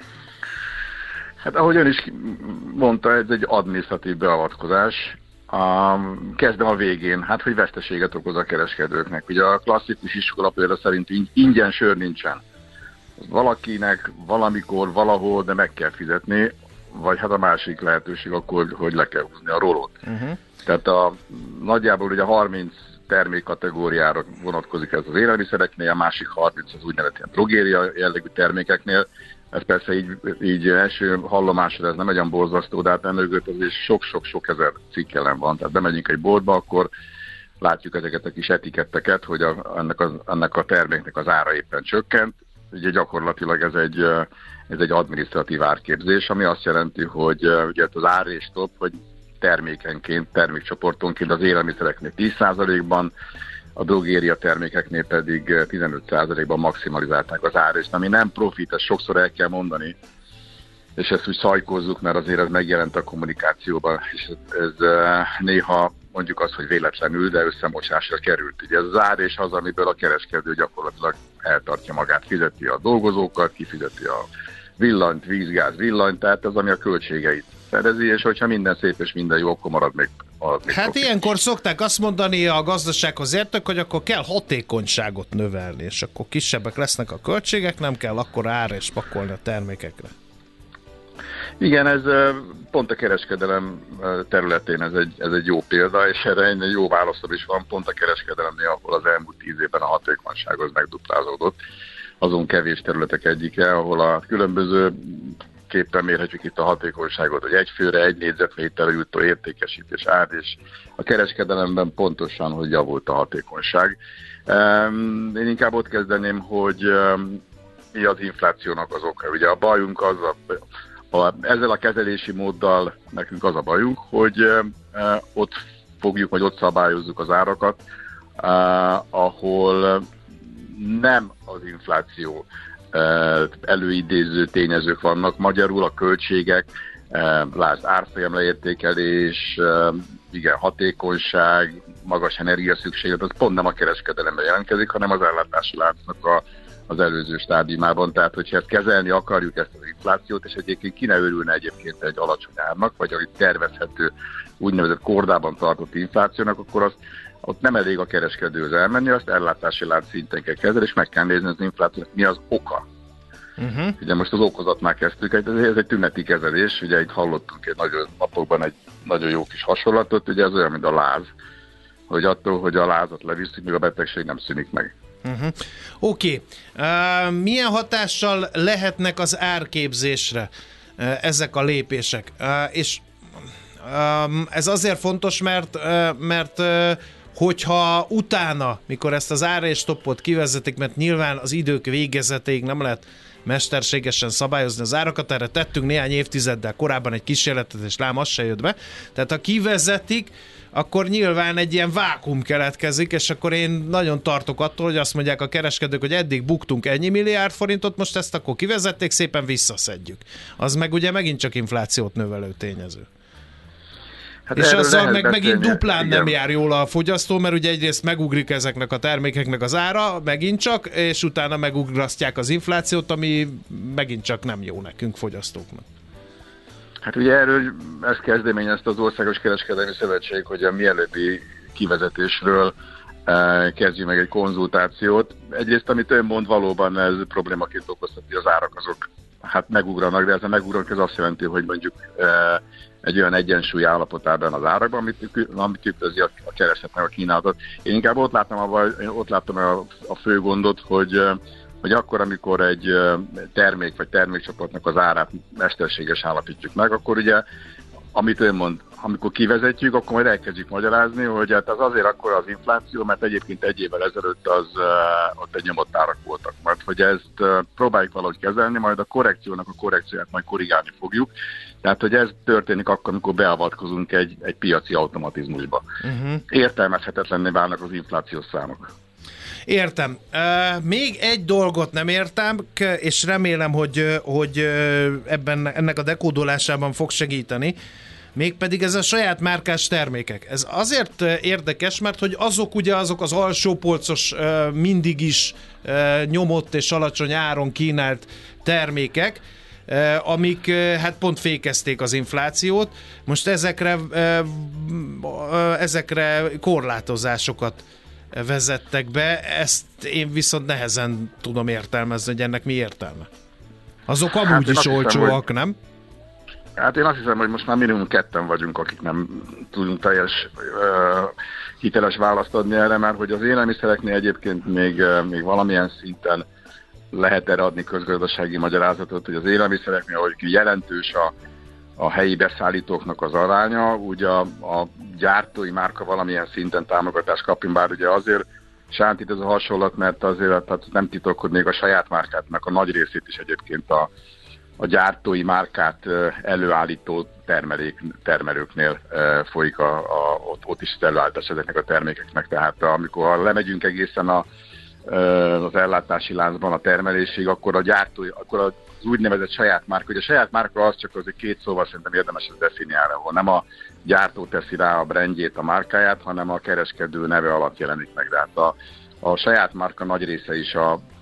Hát ahogy ön is mondta, ez egy adminisztratív beavatkozás. Kezdem a végén, hát hogy veszteséget okoz a kereskedőknek. Ugye a klasszikus iskola például szerint ingyen sör nincsen. Valakinek valamikor, valahol, de meg kell fizetni, vagy hát a másik lehetőség akkor, hogy le kell húzni a rólót. Tehát nagyjából ugye 30 termékkategóriára vonatkozik ez az élelmiszereknél, a másik 30 az úgynevezett drogéria jellegű termékeknél. Ez persze így első hallomásra ez nem olyan borzasztó, de hát emögött azért sok-sok ezer cikk ellen van. Tehát bemegyünk egy boltba, akkor látjuk ezeket a kis etiketteket, hogy ennek a terméknek az ára éppen csökkent. Ugye gyakorlatilag ez egy adminisztratív árképzés, ami azt jelenti, hogy ugye az árrés-stop, hogy termékenként, termékcsoportonként az élelmiszereknél 10%-ban, a drogéria termékeknél pedig 15%-ban maximalizálták az árrést, ami nem profit, ezt sokszor el kell mondani, és ezt úgy szajkozzuk, mert azért ez megjelent a kommunikációban, és ez néha mondjuk azt, hogy véletlenül, de összemocsásra került. Ugye ez az árrés az, amiből a kereskedő gyakorlatilag eltartja magát, fizeti a dolgozókat, kifizeti a villanyt, vízgáz, villanyt, tehát az, ami a költségeit fedezi, és hogyha minden szép és minden jó, akkor marad még hát profit. Ilyenkor szokták azt mondani a gazdasághoz értők, hogy akkor kell hatékonyságot növelni, és akkor kisebbek lesznek a költségek, nem kell akkor árrés pakolni a termékekre. Igen, ez pont a kereskedelem területén ez egy jó példa, és erre egy jó válaszom is van, pont a kereskedelemnél, ahol az elmúlt 10 évben a hatékonyság az megduplázódott. Azon kevés területek egyike, ahol a különböző képpen mérhetjük itt a hatékonyságot, hogy egy főre, egy négyzetméterre jutó értékesítés ár, és a kereskedelemben pontosan, hogy javult a hatékonyság. Én inkább ott kezdeném, hogy mi az inflációnak az oka. Ugye a bajunk az, ezzel a kezelési móddal nekünk az a bajunk, hogy ott fogjuk, vagy ott szabályozzuk az árakat, ahol nem az infláció előidéző tényezők vannak, magyarul a költségek, lásd árfolyam leértékelés, igen, hatékonyság, magas energiaszükséglet, az pont nem a kereskedelemben jelentkezik, hanem az ellátási láncnak az előző stádiumában. Tehát, hogyha ezt kezelni akarjuk, ezt az inflációt, és egyébként ki ne örülne egyébként egy alacsony árnak, vagy egy tervezhető úgynevezett kordában tartott inflációnak, akkor ott nem elég a kereskedőhöz elmenni, azt ellátási lánc szinten kell kezelni, és meg kell nézni az inflációnak mi az oka. Ugye most az okozatnál kezdtük, ez egy tüneti kezelés, ugye itt hallottunk egy nagyon napokban egy nagyon jó kis hasonlatot, ugye ez olyan, mint a láz, hogy attól, hogy a lázat levisszük, még a betegség nem szűnik meg. Oké. Milyen hatással lehetnek az árképzésre ezek a lépések? És ez azért fontos, mert hogyha utána, mikor ezt az árstoppot kivezetik, mert nyilván az idők végezetéig nem lehet mesterségesen szabályozni az árakat, erre tettünk néhány évtizeddel korábban egy kísérletet, és lám, az se jött be. Tehát ha kivezetik, akkor nyilván egy ilyen vákum keletkezik, és akkor én nagyon tartok attól, hogy azt mondják a kereskedők, hogy eddig buktunk ennyi milliárd forintot, most ezt akkor kivezették, szépen visszaszedjük. Az meg ugye megint csak inflációt növelő tényező. Hát és azzal megint duplán nem jár jól a fogyasztó, mert ugye egyrészt megugrik ezeknek a termékeknek az ára, megint csak, és utána megugrasztják az inflációt, ami megint csak nem jó nekünk fogyasztóknak. Hát ugye erről ezt kezdeményezte az Országos Kereskedelmi Szövetség, hogy a mielőbbi kivezetésről kezdjük meg egy konzultációt. Egyrészt, amit ön mond, valóban ez problémaként okozhat, hogy az árak azok hát megugranak, de ez a megugranak ez azt jelenti, hogy mondjuk egy olyan egyensúly állapotában az árakban, amit tükrözi a keresletnek a kínálatot. Én inkább ott láttam a fő gondot, hogy akkor, amikor egy termék vagy termékcsoportnak az árát mesterséges állapítjuk meg, akkor ugye, amit ön mond, amikor kivezetjük, akkor majd elkezdjük magyarázni, hogy hát az azért akkor az infláció, mert egyébként egy évvel ezelőtt ott egy nyomott árak voltak. Mert hogy ezt próbáljuk valahogy kezelni, majd a korrekcióját majd korrigálni fogjuk. Tehát, hogy ez történik akkor, amikor beavatkozunk egy piaci automatizmusba. Értelmezhetetlenné válnak az inflációs számok. Értem. Még egy dolgot nem értem, és remélem, hogy ennek a dekódolásában fog segíteni, mégpedig ez a saját márkás termékek. Ez azért érdekes, mert hogy azok az alsópolcos, mindig is nyomott és alacsony áron kínált termékek, amik hát pont fékezték az inflációt. Most ezekre korlátozásokat vezettek be, ezt én viszont nehezen tudom értelmezni, hogy ennek mi értelme. Azok amúgy is olcsóak, nem? Hát én azt hiszem, hogy most már minimum ketten vagyunk, akik nem tudunk teljes hiteles választ adni erre, mert hogy az élelmiszereknél egyébként még valamilyen szinten lehet erre adni közgazdasági magyarázatot, hogy az élelmiszereknél, ahogy jelentős a helyi beszállítóknak az aránya, ugye a gyártói márka valamilyen szinten támogatást kapjon, bár ugye azért sántít ez a hasonlat, mert azért tehát nem titok, hogy még a saját márkátnak a nagy részét is egyébként a gyártói márkát előállító termelőknél folyik ott is az előállítás ezeknek a termékeknek. Tehát amikor lemegyünk egészen az ellátási láncban a termelésig, akkor akkor az úgynevezett saját márka, hogy a saját márka az csak azért két szóval szerintem érdemes ezt definiálni, ahol nem a gyártó teszi rá a brandjét, a márkáját, hanem a kereskedő neve alatt jelenik meg. Tehát a saját márka nagy része is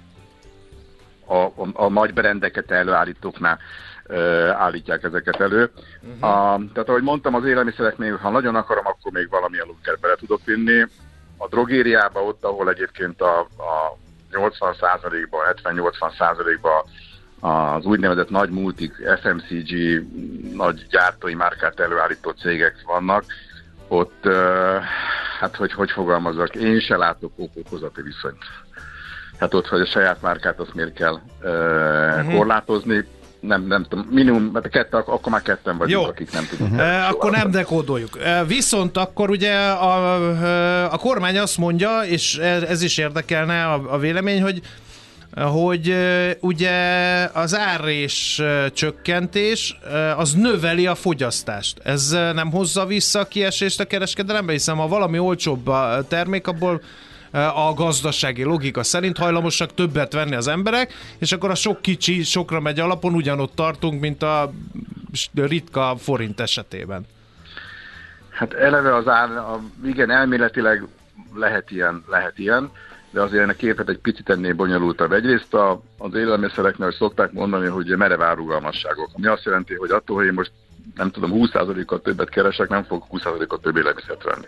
a nagy brandeket előállítóknál állítják ezeket elő. Tehát ahogy mondtam, az élelmiszereknél, ha nagyon akarom, akkor még valamilyen lunkert bele tudok vinni. A drogériába, ott, ahol egyébként a 80%-ban, 70-80%-ban az úgynevezett nagy multik, FMCG, nagy gyártói márkát előállító cégek vannak, ott, hát hogy fogalmazzak, én se látok okozati viszonyt. Hát ott, hogy a saját márkát azt miért kell korlátozni, nem tudom, minimum, mert akkor már ketten vagyunk, akik nem tudunk. Akkor nem dekódoljuk. Viszont akkor ugye a kormány azt mondja, és ez is érdekelne a vélemény, hogy ugye az árrés csökkentés az növeli a fogyasztást. Ez nem hozza vissza a kiesést a kereskedelembe, hiszen ha valami olcsóbb a termék, abból a gazdasági logika szerint hajlamosak többet venni az emberek, és akkor a sok kicsi, sokra megy alapon ugyanott tartunk, mint a ritka forint esetében. Hát eleve igen, elméletileg lehet ilyen, de azért ennek képet egy picit ennél bonyolultabb. Egyrészt az élelmiszereknél, hogy szokták mondani, hogy merev árugalmasságok. Ami azt jelenti, hogy attól, hogy én most nem tudom, 20%-kal többet keresek, nem fogok 20%-kal több élelmiszert venni.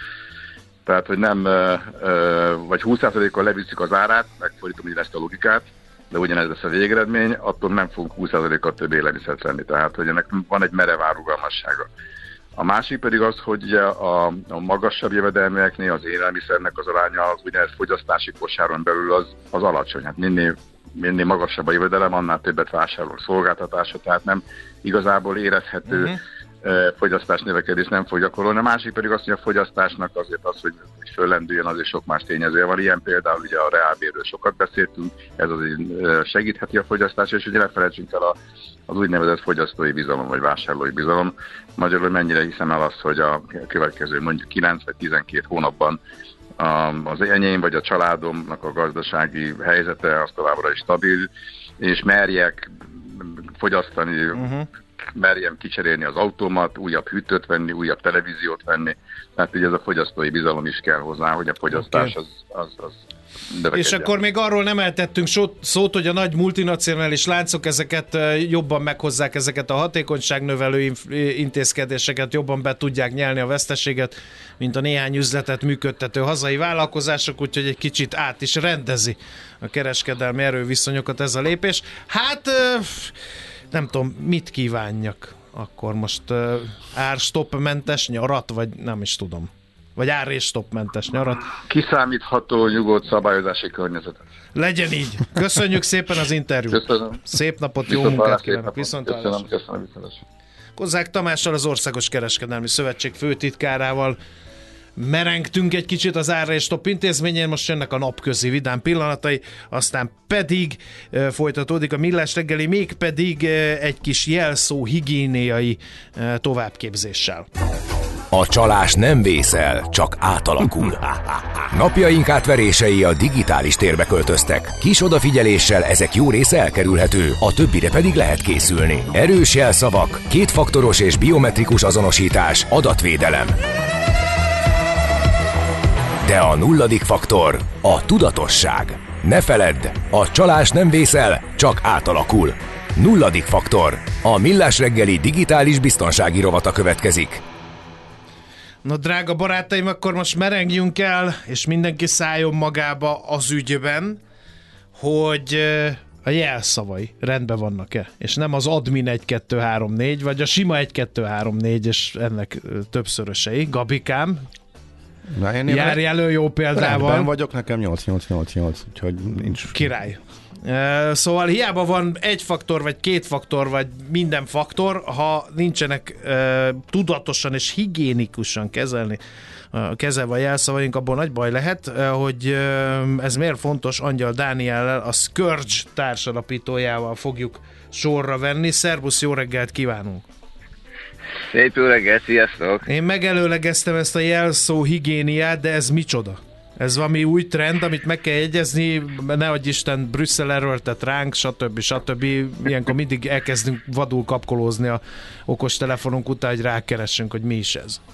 Tehát, hogy nem, vagy 20%-kal levisszük az árát, megfordítom így ezt a logikát, de ugyanez lesz a végeredmény, attól nem fogunk 20%-kal több élelmiszert venni. Tehát, hogy ennek van egy merev árugalmassága. A másik pedig az, hogy ugye a magasabb jövedelmeknél az élelmiszernek az aránya az úgynevezett fogyasztási kosáron belül az alacsony. Hát minél magasabb a jövedelem, annál többet vásárol szolgáltatásra, tehát nem igazából érezhető fogyasztás növekedés nem fog gyakorolni. A másik pedig az, hogy a fogyasztásnak azért az, hogy föllendüljön, azért sok más tényezője van. Ilyen például ugye a reálbérről sokat beszéltünk, ez azért segítheti a fogyasztást, és ugye ne felejtsünk el az úgynevezett fogyasztói bizalom, vagy vásárlói bizalom. Magyarul mennyire hiszem el azt, hogy a következő mondjuk 9 vagy 12 hónapban az enyém vagy a családomnak a gazdasági helyzete az továbbra is stabil, és merjek fogyasztani, merjem kicserélni az autómat, újabb hűtőt venni, újabb televíziót venni. Tehát ugye ez a fogyasztói bizalom is kell hozzá, hogy a fogyasztás az és akkor még arról nem eltettünk szót, hogy a nagy multinacionális láncok ezeket jobban meghozzák, ezeket a hatékonyságnövelő intézkedéseket, jobban be tudják nyelni a veszteséget, mint a néhány üzletet működtető hazai vállalkozások, úgyhogy egy kicsit át is rendezi a kereskedelmi erőviszonyokat ez a lépés. Hát nem tudom, mit kívánjak akkor most árstoppmentes nyarat, vagy nem is tudom. Vagy ár- és stoppmentes nyarat. Kiszámítható, nyugodt szabályozási környezetet. Legyen így. Köszönjük szépen az interjút. Köszönöm. Szép napot, jó munkát kívánok. Köszönöm. Kozák Tamással, az Országos Kereskedelmi Szövetség főtitkárával merengtünk egy kicsit az ár- és stopp intézményén, most jönnek a napközi vidám pillanatai, aztán pedig folytatódik a Millás reggeli, mégpedig egy kis jelszó higiéniai továbbképzéssel. A csalás nem vészel, csak átalakul. Napjaink átverései a digitális térbe költöztek. Kis odafigyeléssel ezek jó része elkerülhető, a többire pedig lehet készülni. Erős jelszavak, kétfaktoros és biometrikus azonosítás, adatvédelem. De a nulladik faktor a tudatosság. Ne feledd, a csalás nem vészel, csak átalakul. Nulladik faktor. A Millás reggeli digitális biztonsági rovata következik. Na drága barátaim, akkor most merengjünk el, és mindenki szálljon magába az ügyben, hogy a jelszavai rendben vannak-e, és nem az admin 1-2-3-4, vagy a sima 1-2-3-4, és ennek többszörösei. Gabikám, járj elő jó példával. Rendben vagyok, nekem 8-8-8-8, úgyhogy nincs... Király. Szóval hiába van egy faktor, vagy két faktor, vagy minden faktor, ha nincsenek tudatosan és higiénikusan kezelve a jelszavaink, abból nagy baj lehet, hogy ez miért fontos. Angyal Dániellel, a Scourge társalapítójával fogjuk sorra venni. Szervusz, jó reggelt kívánunk! Szép jó reggelt, sziasztok! Én megelőlegeztem ezt a jelszó higiéniát, de ez micsoda? Ez valami új trend, amit meg kell jegyezni, nehogy Isten Brüsszel erőltet ránk, stb. Ilyenkor mindig elkezdünk vadul kapkolózni a okostelefonunk után, hogy rákeressünk, hogy mi is ez.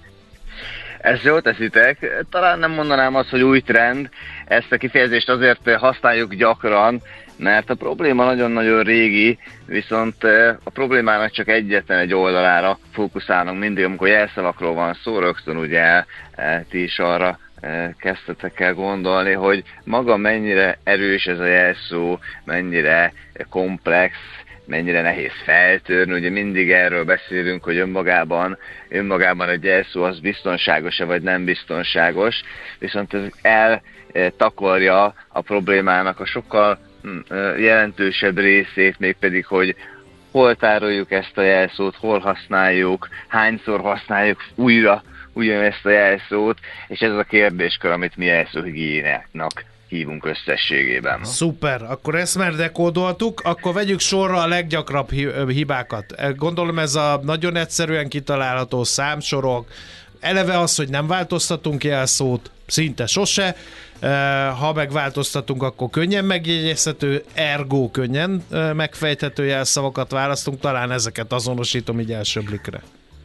Ezt jól teszitek. Talán nem mondanám azt, hogy új trend. Ezt a kifejezést azért használjuk gyakran, mert a probléma nagyon-nagyon régi, viszont a problémának csak egyetlen egy oldalára fókuszálunk mindig, amikor jelszavakról van szó, rögtön ugye ti is arra kezdtetek el gondolni, hogy maga mennyire erős ez a jelszó, mennyire komplex, mennyire nehéz feltörni, ugye mindig erről beszélünk, hogy önmagában egy jelszó az biztonságos-e vagy nem biztonságos, viszont ez eltakarja a problémának a sokkal jelentősebb részét, mégpedig, hogy hol tároljuk ezt a jelszót, hol használjuk, hányszor használjuk újra ugyanezt a jelszót, és ez a kérdéskör, amit mi jelszóhigiénáknak hívunk összességében. Szuper, akkor ezt már dekódoltuk, akkor vegyük sorra a leggyakrabb hibákat. Gondolom ez a nagyon egyszerűen kitalálható számsorok, eleve az, hogy nem változtatunk jelszót, szinte sose. Ha megváltoztatunk, akkor könnyen megjegyezhető, ergo könnyen megfejthető jelszavakat választunk, talán ezeket azonosítom így első blikre.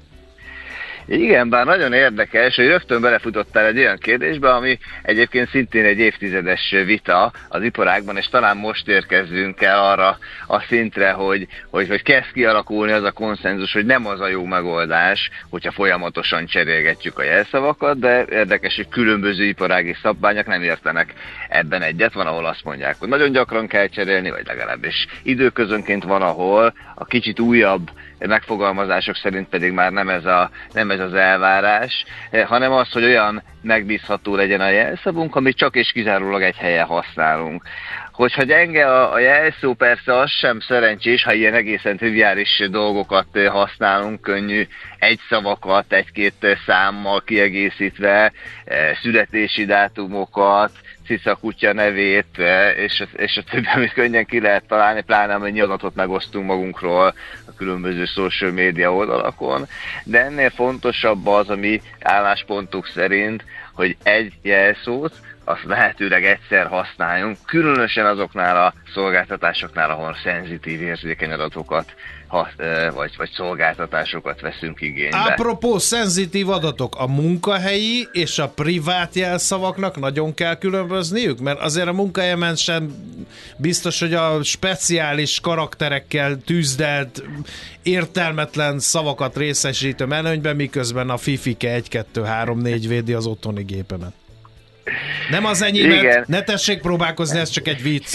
Igen, bár nagyon érdekes, hogy rögtön belefutottál egy olyan kérdésbe, ami egyébként szintén egy évtizedes vita az iparágban, és talán most érkezzünk el arra a szintre, hogy kezd kialakulni az a konszenzus, hogy nem az a jó megoldás, hogyha folyamatosan cserélgetjük a jelszavakat, de érdekes, hogy különböző iparági szabványok nem értenek ebben egyet. Van, ahol azt mondják, hogy nagyon gyakran kell cserélni, vagy legalábbis időközönként, van, ahol a kicsit újabb megfogalmazások szerint pedig már nem ez az elvárás, hanem az, hogy olyan megbízható legyen a jelszavunk, amit csak és kizárólag egy helyen használunk. Hogyha gyenge a jelszó, persze az sem szerencsés, ha ilyen egészen triviális dolgokat használunk, könnyű egyszavakat egy-két számmal kiegészítve, születési dátumokat, cica kutya nevét, és a többi, amit könnyen ki lehet találni, pláne amennyi adatot megosztunk magunkról a különböző social media oldalakon. De ennél fontosabb az, a mi álláspontunk szerint, hogy egy jelszót azt lehetőleg egyszer használjunk, különösen azoknál a szolgáltatásoknál, ahol szenzitív, érzékeny adatokat vagy szolgáltatásokat veszünk igénybe. Apropó szenzitív adatok, a munkahelyi és a privát jelszavaknak nagyon kell különbözniük? Mert azért a munkahelyemen sem biztos, hogy a speciális karakterekkel tűzdelt, értelmetlen szavakat részesítöm előnyben, miközben a fifike 1, 2, 3, 4 védi az otthoni gépemet. Nem az enyémet, igen. Ne tessék próbálkozni, ez csak egy vicc.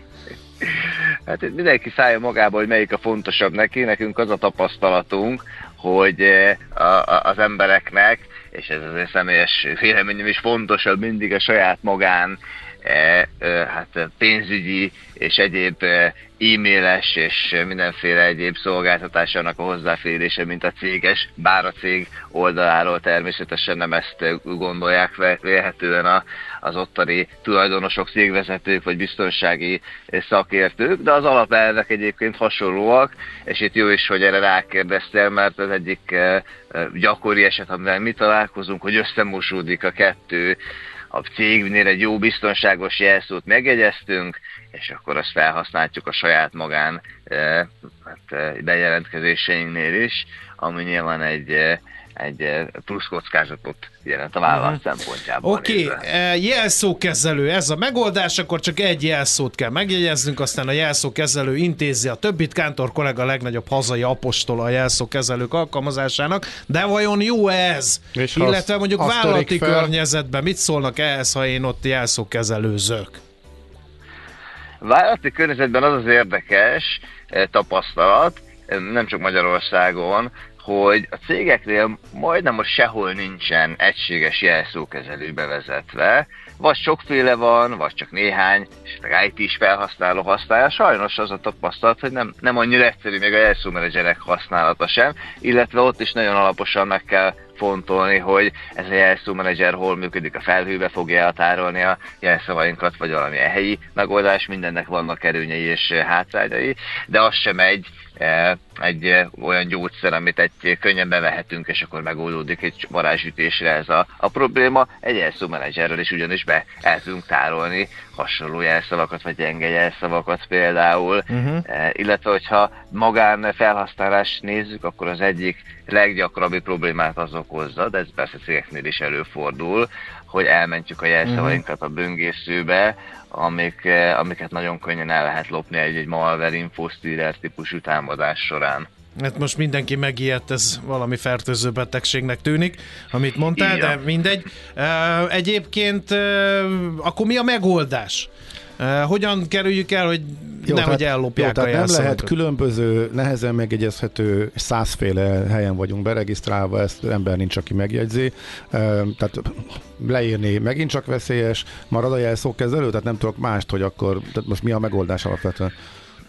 Hát mindenki szállja magába, hogy melyik a fontosabb neki. Nekünk az a tapasztalatunk, hogy az embereknek, és ez az én személyes véleményem is, fontosabb mindig a saját magán pénzügyi és egyéb e-mailes és mindenféle egyéb szolgáltatásának a hozzáférése, mint a céges, bár a cég oldaláról természetesen nem ezt gondolják vélhetően az ottani tulajdonosok, cégvezetők vagy biztonsági szakértők, de az alapelvek egyébként hasonlóak, és itt jó is, hogy erre rákérdeztél, mert az egyik gyakori eset, amivel mi találkozunk, hogy összemosódik a kettő. A cégnél egy jó biztonságos jelszót megjegyeztünk, és akkor azt felhasználjuk a saját magán bejelentkezéseinknél is, ami nyilván egy plusz kockázatot jelent a vállalat szempontjából. Oké, jelszókezelő, ez a megoldás, akkor csak egy jelszót kell megjegyeznünk, aztán a jelszókezelő intézi a többit. Kántor kollega a legnagyobb hazai apostola a jelszókezelők alkalmazásának, de vajon jó ez? És illetve mondjuk vállalati környezetben mit szólnak ehhez, ha én ott jelszókezelőzök? Vállalati környezetben az érdekes tapasztalat, nem csak Magyarországon, hogy a cégeknél majdnem most sehol nincsen egységes jelszókezelő bevezetve, vagy sokféle van, vagy csak néhány, és IT-s felhasználó használja. Sajnos az a tapasztalat, hogy nem annyira egyszerű még a jelszómenedzserek használata sem, illetve ott is nagyon alaposan meg kell fontolni, hogy ez a jelszómenedzser hol működik, a felhőbe fogja tárolni a jelszavainkat, vagy valamilyen helyi megoldás, mindennek vannak előnyei és hátrányai, de az sem egy olyan gyógyszer, amit egy könnyen bevehetünk, és akkor megoldódik egy varázsütésre ez a probléma. Egy jelszómenedzserrel is ugyanis el tudunk tárolni hasonló jelszavakat, vagy gyenge jelszavakat például, illetve hogyha magán felhasználást nézzük, akkor az egyik leggyakrabbi problémát az okozza, de ez persze cégeknél is előfordul, hogy elmentjük a jelszavainkat a böngészőbe, amiket nagyon könnyen el lehet lopni egy malware infostealer típusú támadás során. Hát most mindenki megijedt, ez valami fertőző betegségnek tűnik, amit mondtál, igen. De mindegy. Egyébként akkor mi a megoldás? Hogyan kerüljük el, hogy nehogy ellopják a jelszavakat? Nem lehet különböző, nehezen megjegyezhető, 100-féle helyen vagyunk beregisztrálva, ezt ember nincs, aki megjegyzi. Tehát leírni megint csak veszélyes, marad a jelszókezelő, tehát nem tudok mást, hogy akkor, tehát most mi a megoldás alapvetően?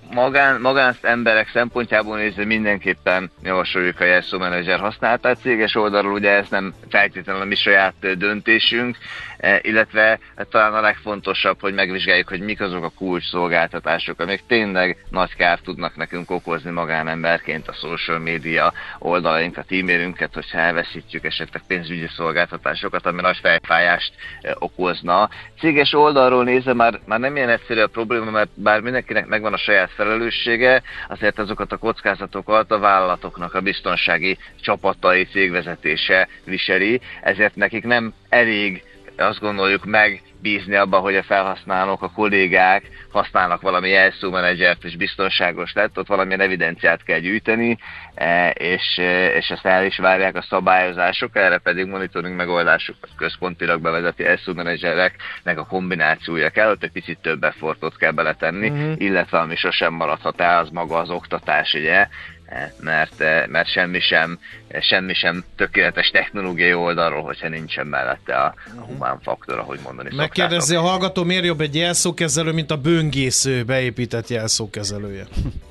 magán emberek szempontjából nézve mindenképpen javasoljuk a jelszó menedzser használatát. Céges oldalról ugye ez nem feltétlenül a mi saját döntésünk, illetve talán a legfontosabb, hogy megvizsgáljuk, hogy mik azok a kulcs szolgáltatások, amik tényleg nagy kárt tudnak nekünk okozni magánemberként, a social media oldalainkat, e-mailünket, hogyha elveszítjük esetleg pénzügyi szolgáltatásokat, ami nagy fejfájást okozna. Céges oldalról nézve már nem ilyen egyszerű a probléma, mert bár mindenkinek megvan a saját felelőssége, azért azokat a kockázatokat a vállalatoknak a biztonsági csapatai, cégvezetése viseli, ezért nekik nem elég, azt gondoljuk, megbízni abba, hogy a felhasználók, a kollégák használnak valami jelszómenedzsert, és biztonságos lett, ott valamilyen evidenciát kell gyűjteni, és ezt el is várják a szabályozások, erre pedig monitoring megoldások, vagy központilag bevezeti jelszómenedzsereknek a kombinációja kell, ott egy picit több effortot kell beletenni, illetve ami sosem maradhat el, az maga az oktatás, ugye, mert semmi sem tökéletes technológiai oldalról, hogyha nincsen mellette a humán faktor, ahogy mondani szoktátok. Megkérdezi a hallgató, miért jobb egy jelszókezelő, mint a böngésző beépített jelszókezelője?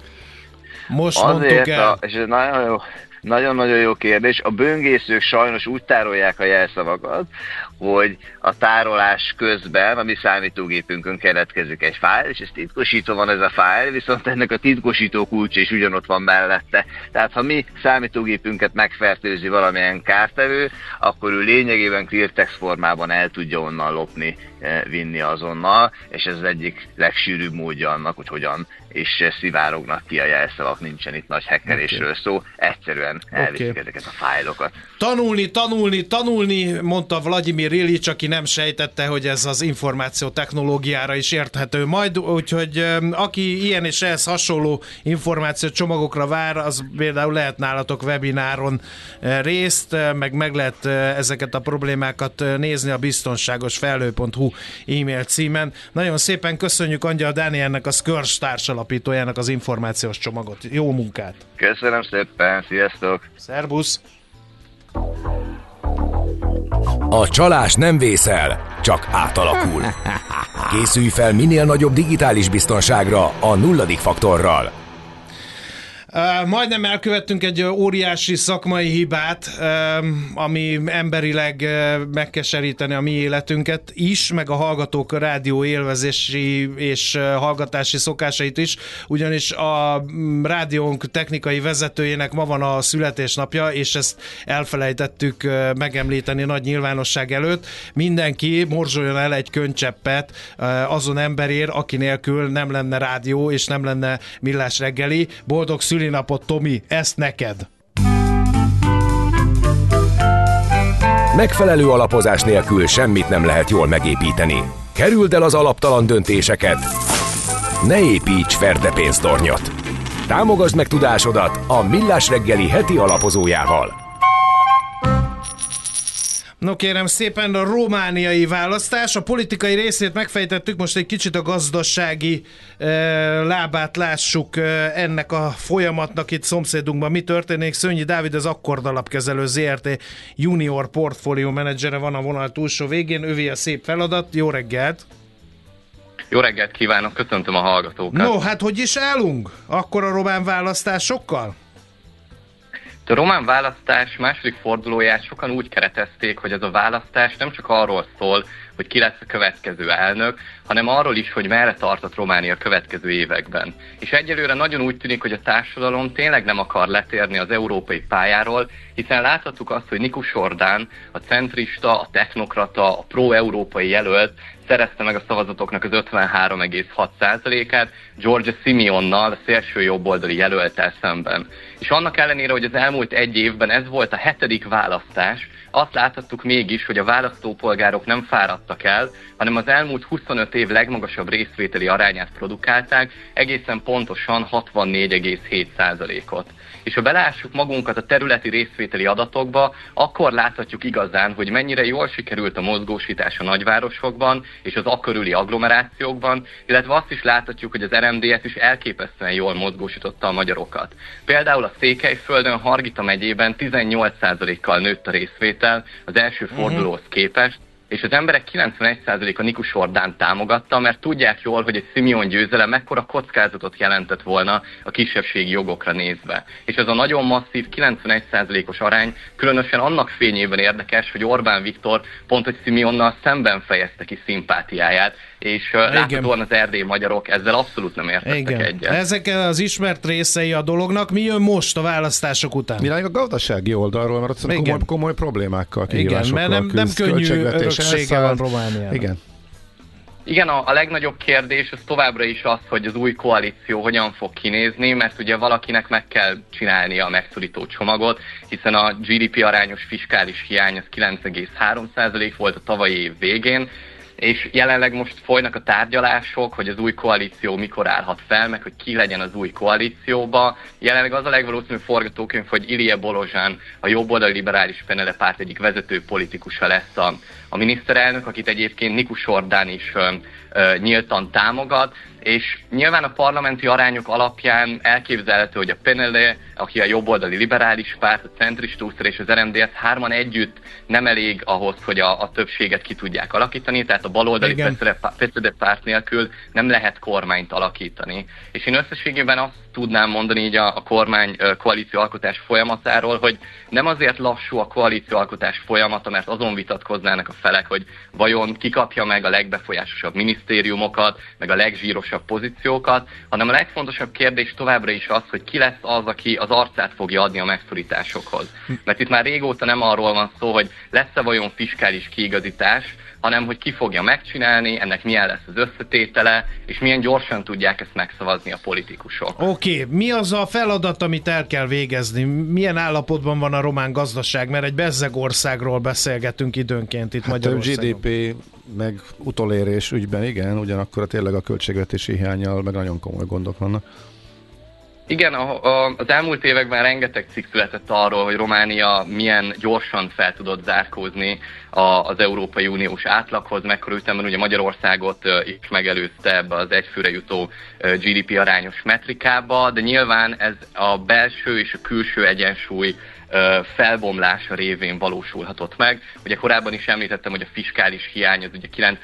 Most mondtuk el. És ez nagyon-nagyon jó kérdés. A böngészők sajnos úgy tárolják a jelszavakat, hogy a tárolás közben a mi számítógépünkön keletkezik egy fájl, és ez titkosítva van ez a fájl, viszont ennek a titkosító kulcsa is ugyanott van mellette. Tehát ha mi számítógépünket megfertőzi valamilyen kártevő, akkor ő lényegében clear text formában el tudja onnan lopni, vinni azonnal, és ez az egyik legsűrűbb módja annak, hogy hogyan és szivárognak ki a jelszavak, nincsen itt nagy hackerésről szó, egyszerűen elviszik ezeket a fájlokat. Tanulni, mondta Vladimir Iljics, aki nem sejtette, hogy ez az információ technológiára is érthető majd, úgyhogy aki ilyen és ehhez hasonló információ csomagokra vár, az például lehet nálatok webináron részt, meg lehet ezeket a problémákat nézni a biztonságosfelhő.hu e-mail címen. Nagyon szépen köszönjük Angyal Dánielnek, a Skörz társalapítójának az információs csomagot. Jó munkát! Köszönöm szépen, sziasztok! Szerbusz! A csalás nem vészel, csak átalakul. Készülj fel minél nagyobb digitális biztonságra a nulladik faktorral. Majdnem elkövettünk egy óriási szakmai hibát, ami emberileg megkeseríteni a mi életünket is, meg a hallgatók rádió élvezési és hallgatási szokásait is, ugyanis a rádiónk technikai vezetőjének ma van a születésnapja, és ezt elfelejtettük megemlíteni nagy nyilvánosság előtt. Mindenki morzsoljon el egy könycseppet azon emberért, aki nélkül nem lenne rádió, és nem lenne Millás reggeli. Boldog szülinapot, Tomi, ezt neked! Megfelelő alapozás nélkül semmit nem lehet jól megépíteni. Kerüld el az alaptalan döntéseket. Ne építs ferdepénztornyot. Támogasd meg tudásodat a Millás reggeli heti alapozójával. No kérem szépen, a romániai választás, a politikai részét megfejtettük, most egy kicsit a gazdasági lábát lássuk ennek a folyamatnak itt szomszédunkban. Mi történik? Szőnyi Dávid, az Akkord Alapkezelő ZRT junior portfólió menedzsere van a vonal túlsó végén, ővé a szép feladat. Jó reggelt! Jó reggelt kívánok, köszöntöm a hallgatókat! No, hát hogy is állunk? Akkor a román választásokkal? A román választás második fordulóját sokan úgy keretezték, hogy ez a választás nem csak arról szól, hogy ki lesz a következő elnök, hanem arról is, hogy merre tartott Románia a következő években. És egyelőre nagyon úgy tűnik, hogy a társadalom tényleg nem akar letérni az európai pályáról, hiszen láthattuk azt, hogy Nikus Ordán, a centrista, a technokrata, a pro-európai jelölt szerezte meg a szavazatoknak az 53,6%-át, Giorgia Simionnal, a szélső jobboldali jelölttel szemben. És annak ellenére, hogy az elmúlt egy évben ez volt a 7. választás, azt láthattuk mégis, hogy a választópolgárok nem fáradtak el, hanem az elmúlt 25 év legmagasabb részvételi arányát produkálták, egészen pontosan 64,7%-ot. És ha beleássuk magunkat a területi részvételi adatokba, akkor láthatjuk igazán, hogy mennyire jól sikerült a mozgósítás a nagyvárosokban és az akkörüli agglomerációkban, illetve azt is láthatjuk, hogy az RMDS is elképesztően jól mozgósította a magyarokat. Például a Székelyföldön, Hargita megyében 18%-kal nőtt a részvétel az első fordulóhoz képest, és az emberek 91%-a Nikus Ordán támogatta, mert tudják jól, hogy egy Simeon győzelem mekkora kockázatot jelentett volna a kisebbségi jogokra nézve. És ez a nagyon masszív 91%-os arány különösen annak fényében érdekes, hogy Orbán Viktor pont, hogy Simeonnal szemben fejezte ki szimpátiáját, és láthatóan az erdélyi magyarok ezzel abszolút nem értettek egyet. Ezek az ismert részei a dolognak. Mi jön most a választások után? Mi a gazdasági oldalról, mert ott komoly problémákkal, kihívásokkal igen, mert nem könnyű öröksége van Romániának. Igen, a legnagyobb kérdés az továbbra is az, hogy az új koalíció hogyan fog kinézni, mert ugye valakinek meg kell csinálnia a megszorító csomagot, hiszen a GDP arányos fiskális hiány az 9,3% volt a tavalyi év végén, és jelenleg most folynak a tárgyalások, hogy az új koalíció mikor állhat fel, meg hogy ki legyen az új koalícióba. Jelenleg az a legvalószínűbb forgatókönyv, hogy Ilije Bolozsán, a jobboldali liberális PNL párt egyik vezető politikusa lesz a miniszterelnök, akit egyébként Nikus Ordán is nyíltan támogat, és nyilván a parlamenti arányok alapján elképzelhető, hogy a PNL, aki a jobboldali liberális párt, a centristuszer és az RMDSZ hárman együtt nem elég ahhoz, hogy a többséget ki tudják alakítani, tehát a baloldali PCD párt nélkül nem lehet kormányt alakítani. És én összességében azt tudnám mondani így a kormány koalícióalkotás folyamatáról, hogy nem azért lassú a koalícióalkotás folyamata, mert azon vitatkoznának a felek, hogy vajon ki kapja meg a legbefolyásosabb minisztériumokat, meg a legzsírosabb pozíciókat, hanem a legfontosabb kérdés továbbra is az, hogy ki lesz az, aki az arcát fogja adni a megszorításokhoz. Mert itt már régóta nem arról van szó, hogy lesz-e vajon fiskális kiigazítás, hanem hogy ki fogja megcsinálni, ennek milyen lesz az összetétele, és milyen gyorsan tudják ezt megszavazni a politikusok. Oké, mi az a feladat, amit el kell végezni? Milyen állapotban van a román gazdaság? Mert egy bezzeg országról beszélgetünk időnként itt Magyarországon. GDP meg utolérés ügyben igen, ugyanakkor tényleg a költségvetési hiánnyal meg nagyon komoly gondok vannak. Igen, az elmúlt években rengeteg cikk született arról, hogy Románia milyen gyorsan fel tudott zárkózni az Európai Uniós átlaghoz, mekkora ütemben ugye Magyarországot is megelőzte ebbe az egyfőre jutó GDP arányos metrikába, de nyilván ez a belső és a külső egyensúly felbomlása révén valósulhatott meg. Ugye korábban is említettem, hogy a fiskális hiány az ugye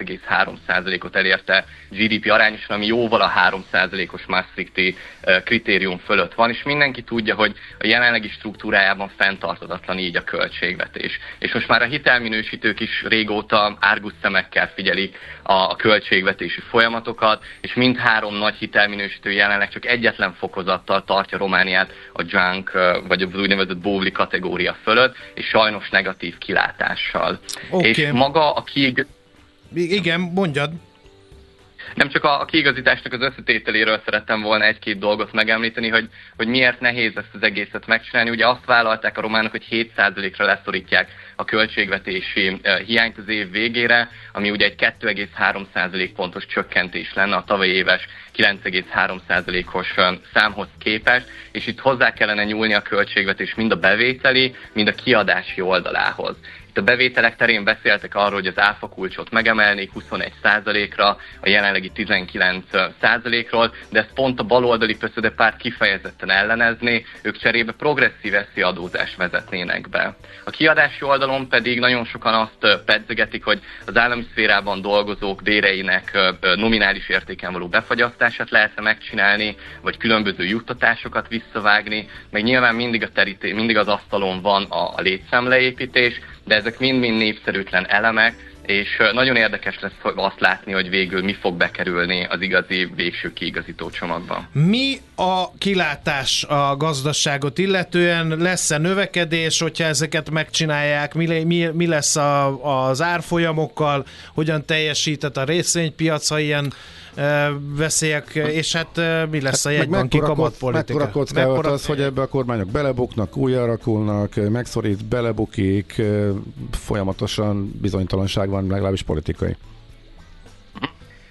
9,3%-ot elérte GDP arányosan, ami jóval a 3%-os Maastrichti kritérium fölött van, és mindenki tudja, hogy a jelenlegi struktúrájában fenntarthatatlan így a költségvetés. És most már a hitelminősítők is régóta árgus szemekkel figyelik a költségvetési folyamatokat, és mindhárom nagy hitelminősítő jelenleg csak egyetlen fokozattal tartja Romániát a junk, vagy az úgynevezett bóvli kategória fölött, és sajnos negatív kilátással. Okay. És maga Igen, mondjad. Nem csak a kiigazításnak az összetételéről szerettem volna egy-két dolgot megemlíteni, hogy miért nehéz ezt az egészet megcsinálni. Ugye azt vállalták a románok, hogy 7%-ra leszorítják a költségvetési hiányt az év végére, ami ugye egy 2,3% pontos csökkentés lenne a tavalyi éves 9,3%-os számhoz képest, és itt hozzá kellene nyúlni a költségvetés mind a bevételi, mind a kiadási oldalához. A bevételek terén beszéltek arról, hogy az áfakulcsot megemelnék 21%-ra, a jelenlegi 19%-ról, de ezt pont a baloldali PSZD párt kifejezetten ellenezni, ők cserébe progresszív adózást vezetnének be. A kiadási oldalon pedig nagyon sokan azt pedzegetik, hogy az állami szférában dolgozók béreinek nominális értéken való befagyasztását lehetne megcsinálni, vagy különböző juttatásokat visszavágni, meg nyilván mindig az asztalon van a létszámleépítés, de ezek mind-mind népszerűtlen elemek, és nagyon érdekes lesz azt látni, hogy végül mi fog bekerülni az igazi végső kiigazító csomagban. Mi a kilátás a gazdaságot illetően? Lesz-e növekedés, hogyha ezeket megcsinálják? Mi lesz az árfolyamokkal? Hogyan teljesített a részvénypiac, ha ilyen veszélyek, és hát mi lesz a jegybanki kamatpolitika? Mekkora kockázat az, hogy ebbe a kormányok belebuknak, újra alakulnak, megszorít, belebukik, folyamatosan bizonytalanság van, legalábbis politikai.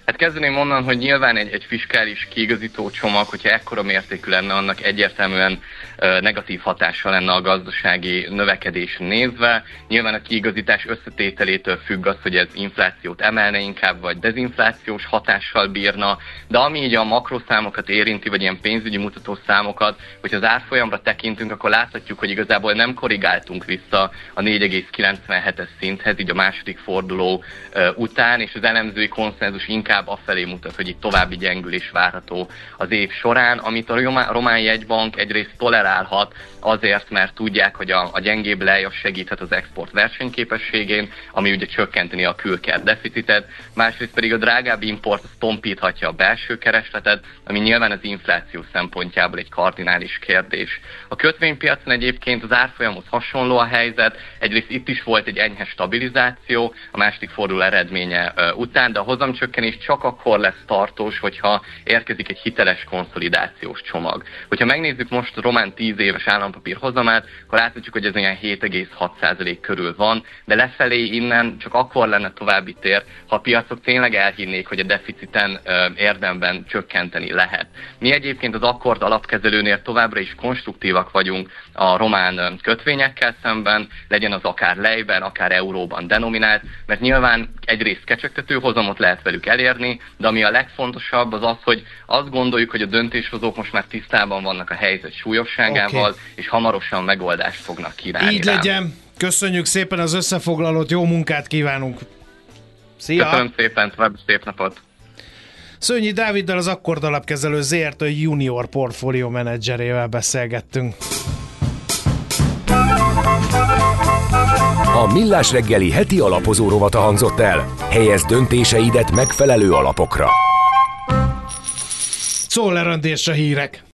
Hát kezdeném onnan, hogy nyilván egy fiskális kiigazító csomag, hogyha ekkora mértékű lenne, annak egyértelműen negatív hatással lenne a gazdasági növekedésre nézve. Nyilván a kiigazítás összetételétől függ az, hogy ez inflációt emelne inkább, vagy dezinflációs hatással bírna, de ami így a makroszámokat érinti, vagy ilyen pénzügyi mutatószámokat, hogyha az árfolyamra tekintünk, akkor láthatjuk, hogy igazából nem korrigáltunk vissza a 4,97-es szinthez, így a második forduló után, és az elemzői konszenzus inkább afelé mutat, hogy itt további gyengülés várható az év során, amit a román jegybank egyrészt tolerálhat azért, mert tudják, hogy a gyengébb lej segíthet az export versenyképességén, ami ugye csökkenteni a külkert deficitet, másrészt pedig a drágább import tompíthatja a belső keresletet, ami nyilván az infláció szempontjából egy kardinális kérdés. A kötvénypiacon egyébként az árfolyamhoz hasonló a helyzet, egyrészt itt is volt egy enyhe stabilizáció a második forduló eredménye után, de a hozamcsökkenés csak akkor lesz tartós, hogyha érkezik egy hiteles konszolidációs csomag. Hogyha megnézzük most a román 10 éves állampapír hozamát, akkor láthatjuk, hogy ez olyan 7,6% körül van, de lefelé innen csak akkor lenne további tér, ha a piacok tényleg elhinnék, hogy a deficiten érdemben csökkenteni lehet. Mi egyébként az Akkord alapkezelőnél továbbra is konstruktívak vagyunk a román kötvényekkel szemben, legyen az akár lejben, akár euróban denominált, mert nyilván egyrészt kecsegtető hozamot lehet velük elérni, de ami a legfontosabb az az, hogy azt gondoljuk, hogy a döntéshozók most már tisztában vannak a helyzet súlyosságával, és hamarosan megoldást fognak kínálni. Így legyen. Köszönjük szépen az összefoglalót, jó munkát kívánunk. Szia! Köszönöm szépen, további szép napot! Szőnyi Dáviddal, az Akkord alapkezelő ZRT junior portfólió menedzserével beszélgettünk. A Millás reggeli heti alapozó rovata hangzott el. Helyezd döntéseidet megfelelő alapokra. Czoller Andi és a hírek.